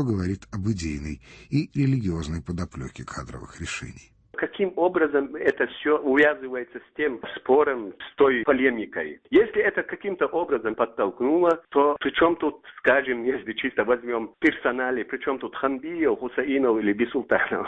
об идейной и религиозной подоплеке кадровых решений. Каким образом это все увязывается с тем спором, с той полемикой? Если это каким-то образом подтолкнуло, то при чем тут, скажем, если чисто возьмем персонали, при чем тут Ханбиев, Хусаинов или Бисултанов?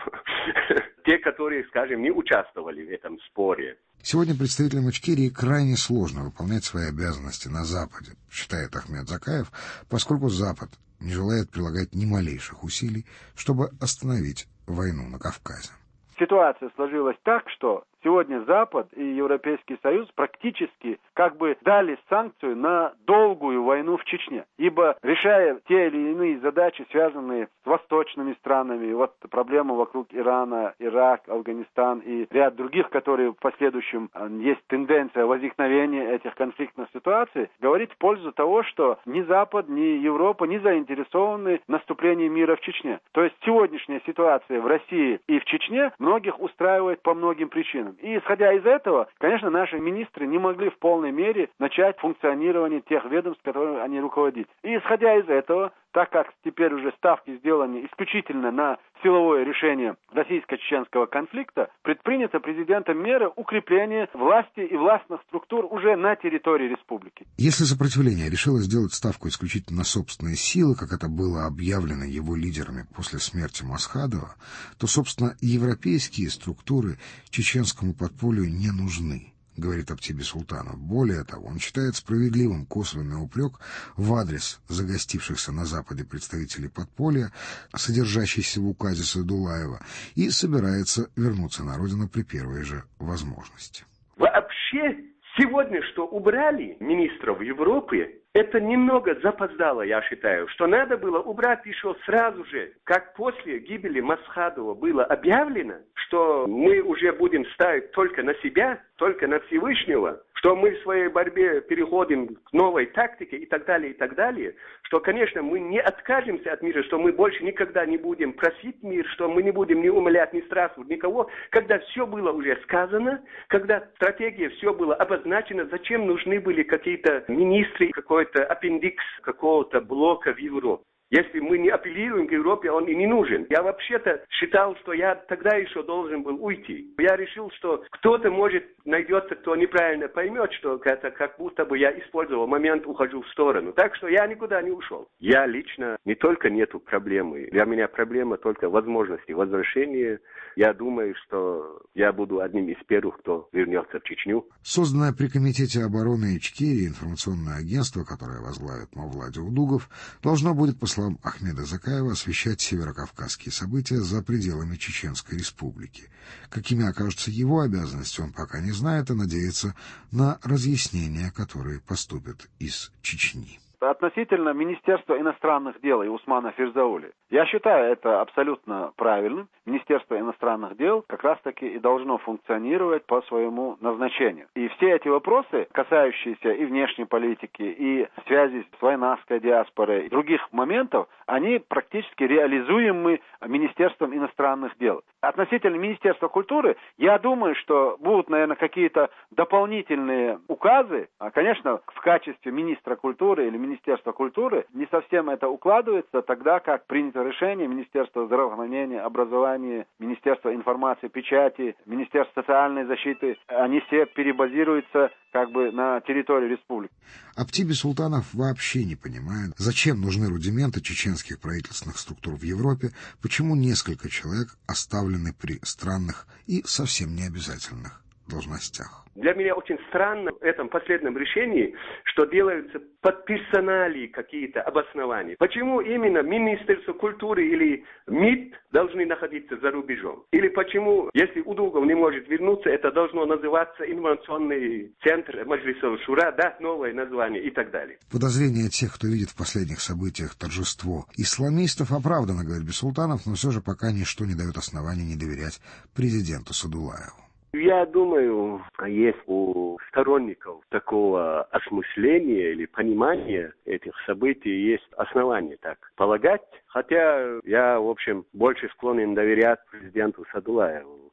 Те, которые, скажем, не участвовали в этом споре. Сегодня представителям Ичкерии крайне сложно выполнять свои обязанности на Западе, считает Ахмед Закаев, поскольку Запад не желает прилагать ни малейших усилий, чтобы остановить войну на Кавказе. Ситуация сложилась так, что сегодня Запад и Европейский Союз практически как бы дали санкцию на долгую войну в Чечне. Ибо решая те или иные задачи, связанные с восточными странами, вот проблема вокруг Ирана, Ирак, Афганистан и ряд других, которые в последующем есть тенденция возникновения этих конфликтных ситуаций, говорит в пользу того, что ни Запад, ни Европа не заинтересованы в наступлении мира в Чечне. То есть сегодняшняя ситуация в России и в Чечне многих устраивает по многим причинам. И исходя из этого, конечно, наши министры не могли в полной мере начать функционирование тех ведомств, которыми они руководят. И исходя из этого, так как теперь уже ставки сделаны исключительно на силовое решение российско-чеченского конфликта, предпринята президентом мера укрепления власти и властных структур уже на территории республики. Если сопротивление решило сделать ставку исключительно на собственные силы, как это было объявлено его лидерами после смерти Масхадова, то, собственно, европейские структуры чеченскому подполью не нужны, говорит Аптиби Султанов. Более того, он считает справедливым косвенный упрек в адрес загостившихся на Западе представителей подполья, содержащийся в указе Садулаева, и собирается вернуться на родину при первой же возможности. Вообще, сегодня, что убрали министров Европы, это немного запоздало, я считаю, что надо было убрать еще сразу же, как после гибели Масхадова было объявлено, что мы уже будем ставить только на себя, только на Всевышнего, что мы в своей борьбе переходим к новой тактике и так далее, и так далее, что, конечно, мы не откажемся от мира, что мы больше никогда не будем просить мир, что мы не будем ни умолять, ни страшить никого, когда все было уже сказано, когда стратегия все было обозначено, зачем нужны были какие-то министры, какой это аппендикс какого-то блока в Европе. Если мы не апеллируем к Европе, он и не нужен. Я вообще-то считал, что я тогда еще должен был уйти. Я решил, что кто-то, может, найдется, кто неправильно поймет, что это как будто бы я использовал момент, ухожу в сторону. Так что я никуда не ушел. Я лично не только нету проблемы. Для меня проблема только возможности возвращения. Я думаю, что я буду одним из первых, кто вернется в Чечню. Созданное при Комитете обороны Ичкерии информационное агентство, которое возглавит Мавлади Удугов, должно будет, по словам Ахмеда Закаева, освещать северокавказские события за пределами Чеченской Республики. Какими окажутся его обязанности, он пока не знает и надеется на разъяснения, которые поступят из Чечни. Относительно Министерства иностранных дел и Усмана Фирзаули, я считаю это абсолютно правильным. Министерство иностранных дел как раз-таки и должно функционировать по своему назначению. И все эти вопросы, касающиеся и внешней политики, и связи с войнавской диаспорой, и других моментов, они практически реализуемы Министерством иностранных дел. Относительно Министерства культуры, я думаю, что будут, наверное, какие-то дополнительные указы. А, конечно, в качестве министра культуры или Министерства культуры не совсем это укладывается, тогда как принято решение Министерства здравоохранения, образования, Министерства информации, печати, Министерства социальной защиты, они все перебазируются как бы на территории республики. Аптиби Султанов вообще не понимает, зачем нужны рудименты чеченских правительственных структур в Европе, почему несколько человек оставлены при странных и совсем необязательных должностях. Для меня очень странно в этом последнем решении, что делаются под персоналии какие-то обоснования. Почему именно Министерство культуры или МИД должны находиться за рубежом? Или почему, если Удугов не может вернуться, это должно называться информационный центр Маджлиса Шура, дать новое название и так далее. Подозрения тех, кто видит в последних событиях торжество исламистов, оправдано, говорит Бисултанов, но все же пока ничто не дает оснований не доверять президенту Садулаеву. Я думаю, есть у сторонников такого осмысления или понимания этих событий есть основания так полагать. Хотя я, в общем, больше склонен доверять президенту Садулаеву,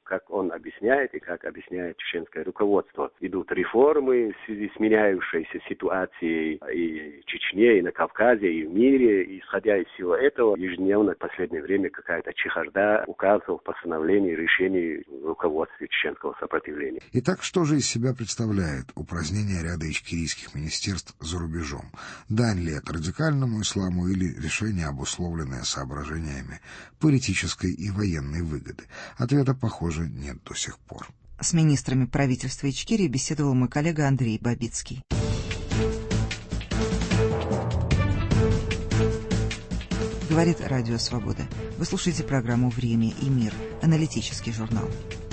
как он объясняет и как объясняет чеченское руководство. Идут реформы в связи с меняющейся ситуацией и в Чечне, и на Кавказе, и в мире. И, исходя из всего этого, ежедневно в последнее время какая-то чехарда указов, постановлений, решений в руководстве чеченского сопротивления. Итак, что же из себя представляет упразднение ряда ичкерийских министерств за рубежом? Дань ли это радикальному исламу или решение, обусловленное соображениями политической и военной выгоды? Ответа, похоже, нет до сих пор. С министрами правительства Ичкерии беседовал мой коллега Андрей Бабицкий. Говорит Радио Свобода. Вы слушаете программу «Время и мир», аналитический журнал.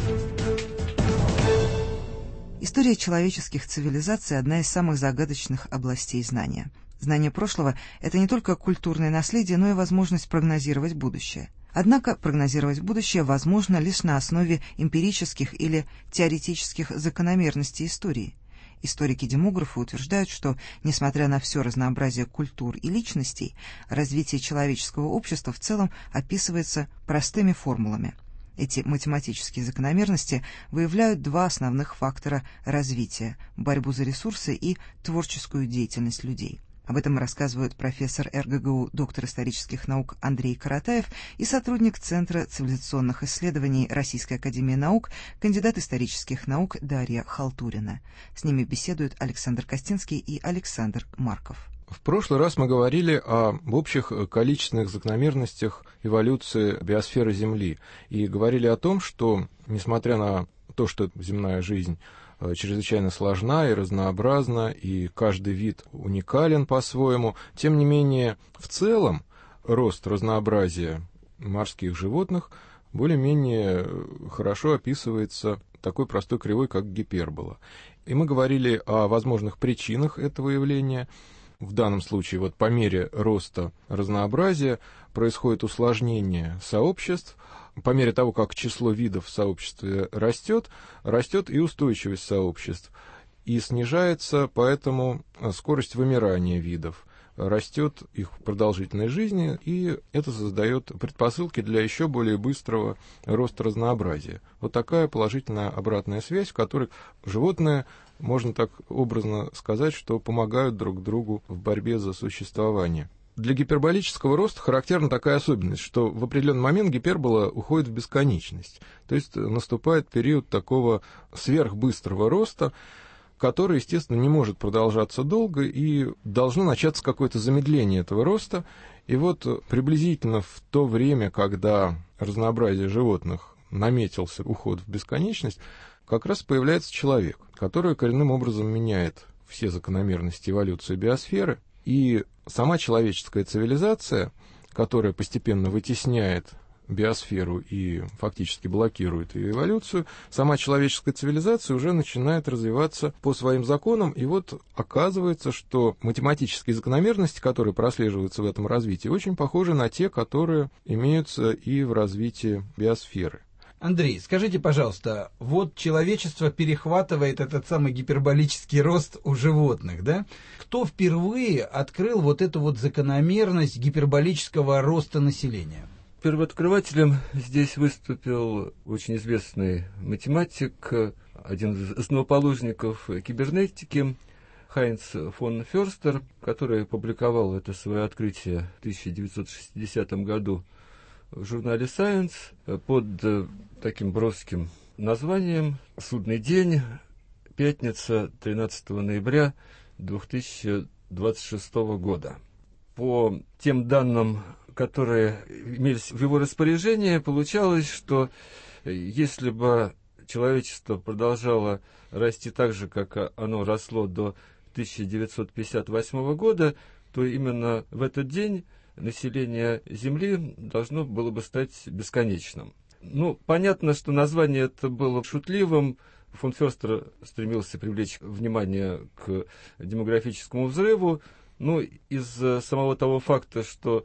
История человеческих цивилизаций – одна из самых загадочных областей знания. Знание прошлого – это не только культурное наследие, но и возможность прогнозировать будущее. Однако прогнозировать будущее возможно лишь на основе эмпирических или теоретических закономерностей истории. Историки-демографы утверждают, что, несмотря на все разнообразие культур и личностей, развитие человеческого общества в целом описывается простыми формулами. Эти математические закономерности выявляют два основных фактора развития – борьбу за ресурсы и творческую деятельность людей. Об этом рассказывают профессор эр гэ гэ у, доктор исторических наук Андрей Каратаев и сотрудник Центра цивилизационных исследований Российской академии наук, кандидат исторических наук Дарья Халтурина. С ними беседуют Александр Костинский и Александр Марков. В прошлый раз мы говорили об общих количественных закономерностях эволюции биосферы Земли и говорили о том, что, несмотря на то, что земная жизнь чрезвычайно сложна и разнообразна, и каждый вид уникален по-своему, тем не менее, в целом рост разнообразия морских животных более-менее хорошо описывается такой простой кривой, как гипербола. И мы говорили о возможных причинах этого явления. В данном случае, вот по мере роста разнообразия происходит усложнение сообществ. По мере того, как число видов в сообществе растет, растет и устойчивость сообществ. И снижается поэтому скорость вымирания видов. Растет их продолжительность жизни, и это создает предпосылки для еще более быстрого роста разнообразия. Вот такая положительная обратная связь, в которой животные, можно так образно сказать, что помогают друг другу в борьбе за существование. Для гиперболического роста характерна такая особенность, что в определенный момент гипербола уходит в бесконечность. То есть наступает период такого сверхбыстрого роста, который, естественно, не может продолжаться долго, и должно начаться какое-то замедление этого роста. И вот приблизительно в то время, когда разнообразие животных наметился уход в бесконечность, как раз появляется человек, который коренным образом меняет все закономерности эволюции биосферы, и сама человеческая цивилизация, которая постепенно вытесняет биосферу и фактически блокирует ее эволюцию, сама человеческая цивилизация уже начинает развиваться по своим законам, и вот оказывается, что математические закономерности, которые прослеживаются в этом развитии, очень похожи на те, которые имеются и в развитии биосферы. Андрей, скажите, пожалуйста, вот человечество перехватывает этот самый гиперболический рост у животных, да? Кто впервые открыл вот эту вот закономерность гиперболического роста населения? Первооткрывателем здесь выступил очень известный математик, один из основоположников кибернетики, Хайнц фон Ферстер, который опубликовал это свое открытие в тысяча девятьсот шестидесятом году в журнале Science под таким броским названием «Судный день, пятница, тринадцатого ноября две тысячи двадцать шестого года». По тем данным, которые имелись в его распоряжении, получалось, что если бы человечество продолжало расти так же, как оно росло до тысяча девятьсот пятьдесят восьмого года, то именно в этот день население Земли должно было бы стать бесконечным. Ну, понятно, что название это было шутливым. Фон Ферстер стремился привлечь внимание к демографическому взрыву. Ну, из самого того факта, что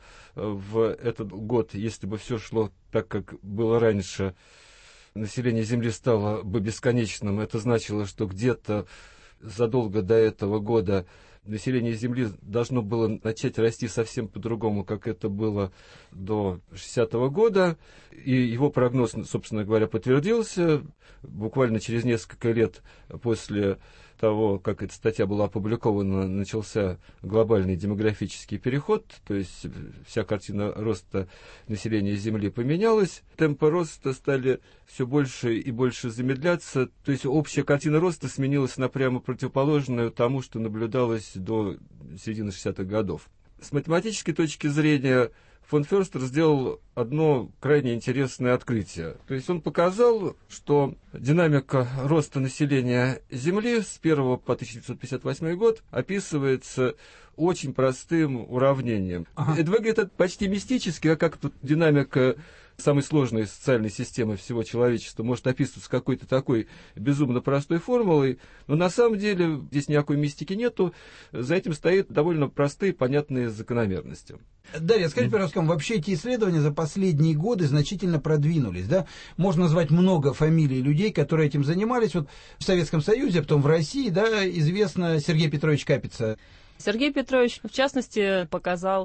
в этот год, если бы все шло так, как было раньше, население Земли стало бы бесконечным, это значило, что где-то задолго до этого года население Земли должно было начать расти совсем по-другому, как это было до шестидесятого года. И его прогноз, собственно говоря, подтвердился. Буквально через несколько лет после того, как эта статья была опубликована, начался глобальный демографический переход, то есть вся картина роста населения Земли поменялась, темпы роста стали все больше и больше замедляться, то есть общая картина роста сменилась на прямо противоположную тому, что наблюдалось до середины шестидесятых годов. С математической точки зрения фон Ферстер сделал одно крайне интересное открытие. То есть он показал, что динамика роста населения Земли с первого по тысяча девятьсот пятьдесят восьмой год описывается очень простым уравнением. Ага. Это выглядит почти мистически, а как тут динамика самой сложной социальной системы всего человечества может описываться какой-то такой безумно простой формулой, но на самом деле здесь никакой мистики нету, за этим стоят довольно простые, понятные закономерности. Дарья, скажите, пожалуйста, вообще эти исследования за последние годы значительно продвинулись, да? Можно назвать много фамилий людей, которые этим занимались. Вот в Советском Союзе, потом в России, да, известно Сергей Петрович Капица. Сергей Петрович, в частности, показал,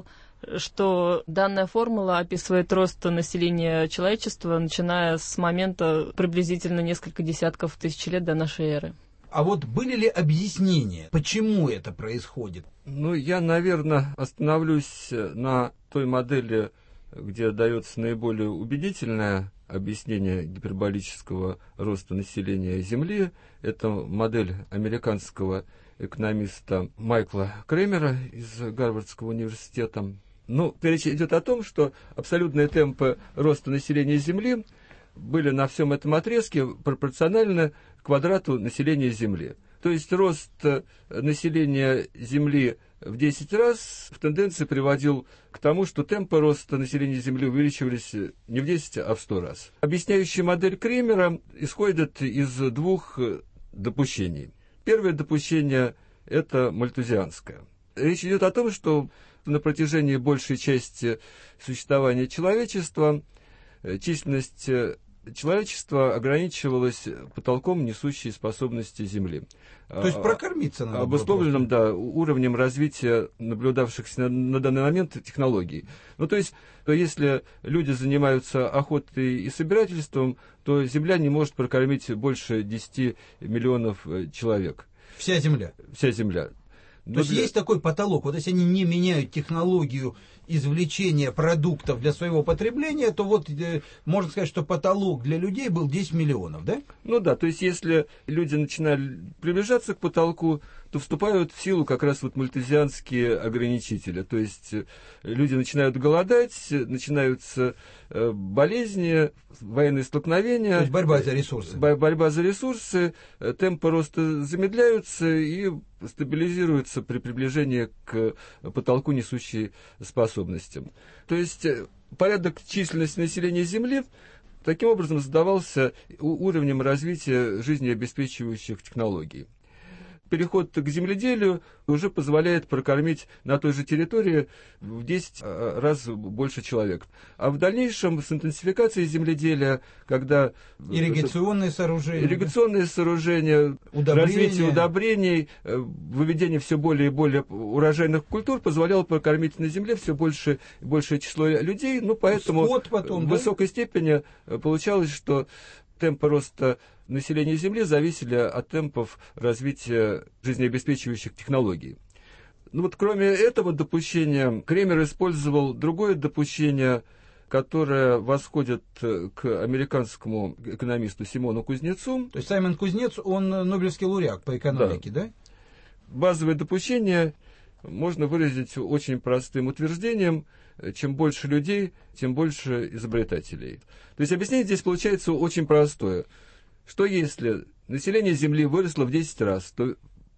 что данная формула описывает рост населения человечества, начиная с момента приблизительно несколько десятков тысяч лет до нашей эры. А вот были ли объяснения, почему это происходит? Ну, я, наверное, остановлюсь на той модели, где дается наиболее убедительное объяснение гиперболического роста населения Земли. Это модель американского экономиста Майкла Кремера из Гарвардского университета. Ну, речь идет о том, что абсолютные темпы роста населения Земли были на всем этом отрезке пропорциональны квадрату населения Земли. То есть рост населения Земли в десять раз в тенденции приводил к тому, что темпы роста населения Земли увеличивались не в десять, а в сто раз. Объясняющая модель Кремера исходит из двух допущений. Первое допущение – это мальтузианское. Речь идет о том, что на протяжении большей части существования человечества численность человечества ограничивалась потолком несущей способности Земли. То есть прокормиться надо обусловленным, да, уровнем развития наблюдавшихся на, на данный момент технологий. Ну, то есть, то если люди занимаются охотой и собирательством, то Земля не может прокормить больше десяти миллионов человек. Вся Земля? Вся Земля. То Но есть для... есть такой потолок, вот если они не меняют технологию извлечения продуктов для своего потребления, то вот э, можно сказать, что потолок для людей был десять миллионов, да? Ну да, то есть если люди начинали приближаться к потолку, то вступают в силу как раз вот мальтузианские ограничители. То есть люди начинают голодать, начинаются э, болезни, военные столкновения. То есть борьба за ресурсы. Бо- борьба за ресурсы, э, темпы роста замедляются и стабилизируются при приближении к потолку несущей способности. То есть порядок численности населения Земли таким образом задавался уровнем развития жизнеобеспечивающих технологий. Переход к земледелию уже позволяет прокормить на той же территории в десять раз больше человек. А в дальнейшем с интенсификацией земледелия, когда... Ирригационные сооружения. Ирригационные сооружения, удобрения. Развитие удобрений, выведение все более и более урожайных культур позволяло прокормить на земле все больше и большее число людей. Ну, поэтому Скот потом, в высокой да? степени получалось, что темпы роста населения Земли зависели от темпов развития жизнеобеспечивающих технологий. Ну вот кроме этого допущения, Кремер использовал другое допущение, которое восходит к американскому экономисту Симону Кузнецу. То есть Саймон Кузнец, он Нобелевский лауреат по экономике, да? да? Базовое допущение можно выразить очень простым утверждением: чем больше людей, тем больше изобретателей. То есть объяснение здесь получается очень простое. Что если население Земли выросло в десять раз, то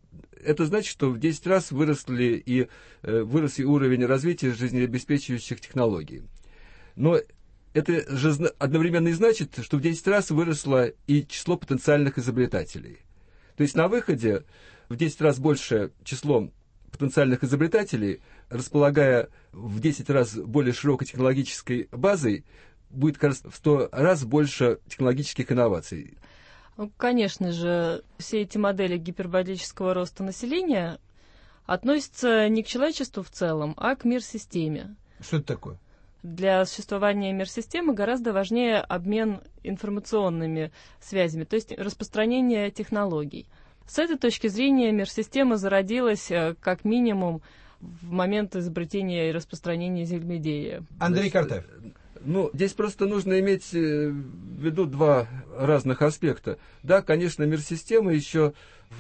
это значит, что в десять раз выросли и, э, вырос и уровень развития жизнеобеспечивающих технологий. Но это же одновременно и значит, что в десять раз выросло и число потенциальных изобретателей. То есть на выходе в десять раз большее число потенциальных изобретателей, располагая в десять раз более широкой технологической базой, будет, кажется, в сто раз больше технологических инноваций. Ну, конечно же, все эти модели гиперболического роста населения относится не к человечеству в целом, а к мир-системе. Что это такое? Для существования мир-системы гораздо важнее обмен информационными связями, то есть распространение технологий. С этой точки зрения мир-система зародилась как минимум в момент изобретения и распространения земледелия. Андрей Картаев. Ну, здесь просто нужно иметь в виду два разных аспекта. Да, конечно, мир-система еще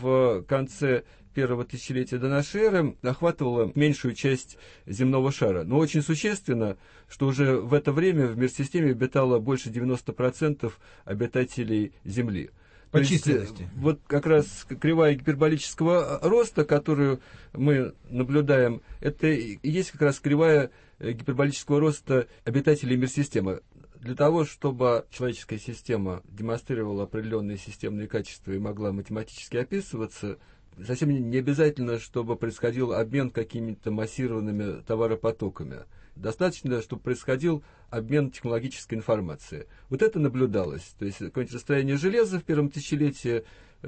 в конце первого тысячелетия до нашей эры охватывала меньшую часть земного шара. Но очень существенно, что уже в это время в мир-системе обитало больше девяноста процентов обитателей Земли. По численности. Вот как раз кривая гиперболического роста, которую мы наблюдаем, это и есть как раз кривая гиперболического роста обитателей мир-системы. Для того, чтобы человеческая система демонстрировала определенные системные качества и могла математически описываться, совсем не обязательно, чтобы происходил обмен какими-то массированными товаропотоками. Достаточно, чтобы происходил обмен технологической информацией. Вот это наблюдалось. То есть какое-нибудь расстояние железа в первом тысячелетии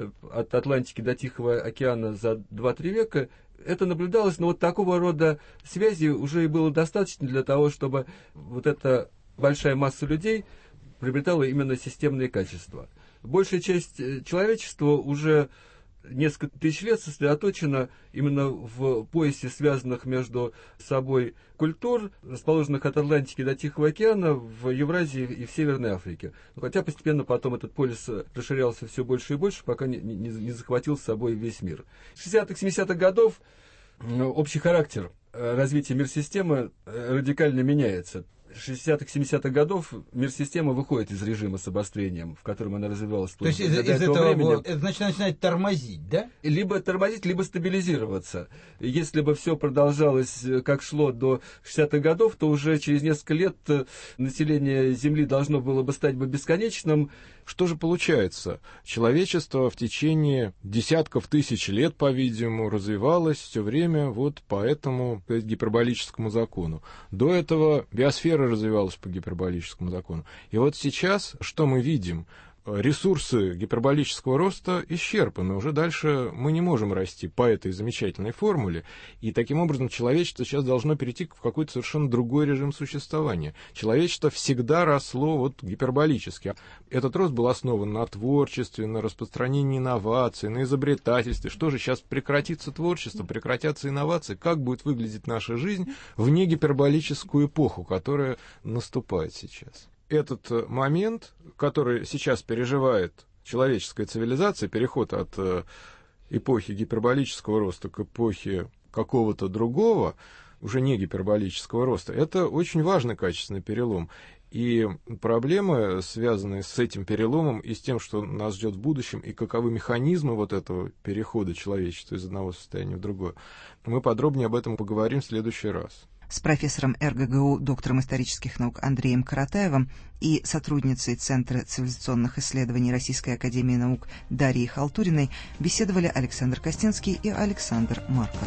от Атлантики до Тихого океана за два-три века, это наблюдалось, но вот такого рода связи уже и было достаточно для того, чтобы вот эта большая масса людей приобретала именно системные качества. Большая часть человечества уже несколько тысяч лет сосредоточена именно в поясе связанных между собой культур, расположенных от Атлантики до Тихого океана, в Евразии и в Северной Африке. Хотя постепенно потом этот полюс расширялся все больше и больше, пока не, не, не захватил с собой весь мир. С шестидесятых-семидесятых годов общий характер развития мир-системы радикально меняется. С шестидесятых-семидесятых годов мир-система выходит из режима с обострением, в котором она развивалась. То есть из, из этого, времени, это значит, начинает тормозить, да? Либо тормозить, либо стабилизироваться. Если бы все продолжалось, как шло до шестидесятых годов, то уже через несколько лет население Земли должно было бы стать бы бесконечным. Что же получается? Человечество в течение десятков тысяч лет, по-видимому, развивалось все время вот по этому гиперболическому закону. До этого биосфера развивалась по гиперболическому закону. И вот сейчас что мы видим? Ресурсы гиперболического роста исчерпаны. Уже дальше мы не можем расти по этой замечательной формуле. И таким образом человечество сейчас должно перейти в какой-то совершенно другой режим существования. Человечество всегда росло вот гиперболически. Этот рост был основан на творчестве, на распространении инноваций, на изобретательстве. Что же сейчас прекратится творчество, прекратятся инновации? Как будет выглядеть наша жизнь в негиперболическую эпоху, которая наступает сейчас? Этот момент, который сейчас переживает человеческая цивилизация, переход от э, эпохи гиперболического роста к эпохе какого-то другого, уже не гиперболического роста, это очень важный качественный перелом. И проблемы, связанные с этим переломом и с тем, что нас ждет в будущем, и каковы механизмы вот этого перехода человечества из одного состояния в другое, мы подробнее об этом поговорим в следующий раз. С профессором эр гэ гэ у, доктором исторических наук Андреем Каратаевым и сотрудницей Центра цивилизационных исследований Российской академии наук Дарьей Халтуриной беседовали Александр Костинский и Александр Марков.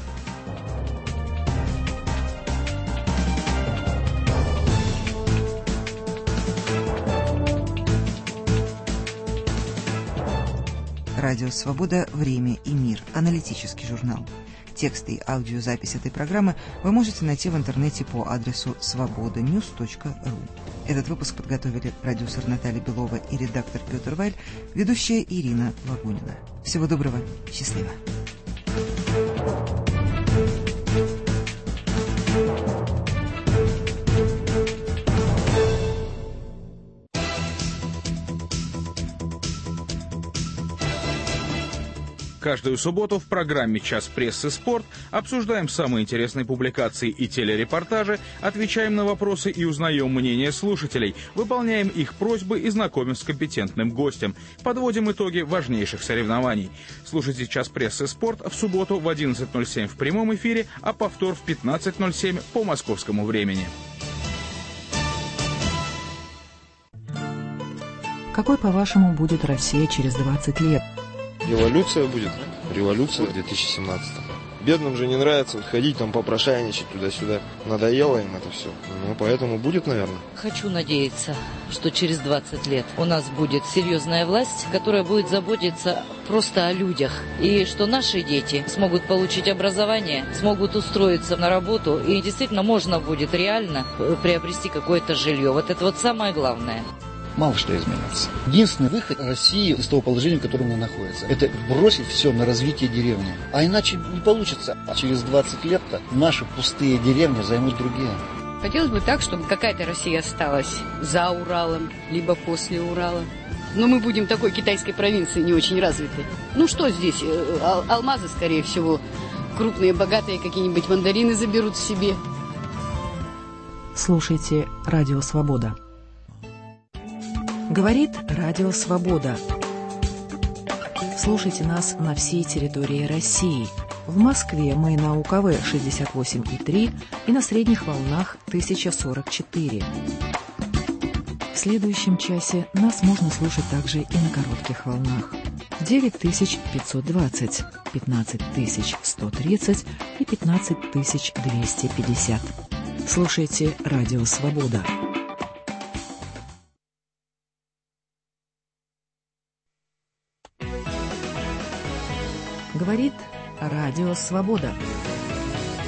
Радио «Свобода. Время и мир». Аналитический журнал. Тексты и аудиозапись этой программы вы можете найти в интернете по адресу свобода ньюс точка ру. Этот выпуск подготовили продюсер Наталья Белова и редактор Петр Вайль, ведущая Ирина Лагунина. Всего доброго, счастливо. Каждую субботу в программе «Час прессы. Спорт» обсуждаем самые интересные публикации и телерепортажи, отвечаем на вопросы и узнаем мнение слушателей, выполняем их просьбы и знакомим с компетентным гостем, подводим итоги важнейших соревнований. Слушайте «Час прессы. Спорт» в субботу в одиннадцать ноль семь в прямом эфире, а повтор в пятнадцать ноль семь по московскому времени. Какой, по-вашему, будет Россия через двадцать лет? Революция будет. Революция в две тысячи семнадцатом. Бедным же не нравится ходить там попрошайничать туда-сюда. Надоело им это все. Ну, поэтому будет, наверное. Хочу надеяться, что через двадцать лет у нас будет серьезная власть, которая будет заботиться просто о людях. И что наши дети смогут получить образование, смогут устроиться на работу, и действительно можно будет реально приобрести какое-то жилье. Вот это вот самое главное. Мало что изменится. Единственный выход России из того положения, в котором она находится, это бросить все на развитие деревни. А иначе не получится. А через двадцать лет-то наши пустые деревни займут другие. Хотелось бы так, чтобы какая-то Россия осталась за Уралом, либо после Урала. Но мы будем такой китайской провинции не очень развитой. Ну что здесь? Ал- алмазы, скорее всего. Крупные, богатые какие-нибудь мандарины заберут себе. Слушайте «Радио Свобода». Говорит Радио Свобода. Слушайте нас на всей территории России. В Москве мы на УКВ шестьдесят восемь и три и на средних волнах тысяча сорок четыре. В следующем часе нас можно слушать также и на коротких волнах. девять тысяч пятьсот двадцать, пятнадцать тысяч сто тридцать и пятнадцать тысяч двести пятьдесят. Слушайте Радио Свобода. Говорит Радио Свобода.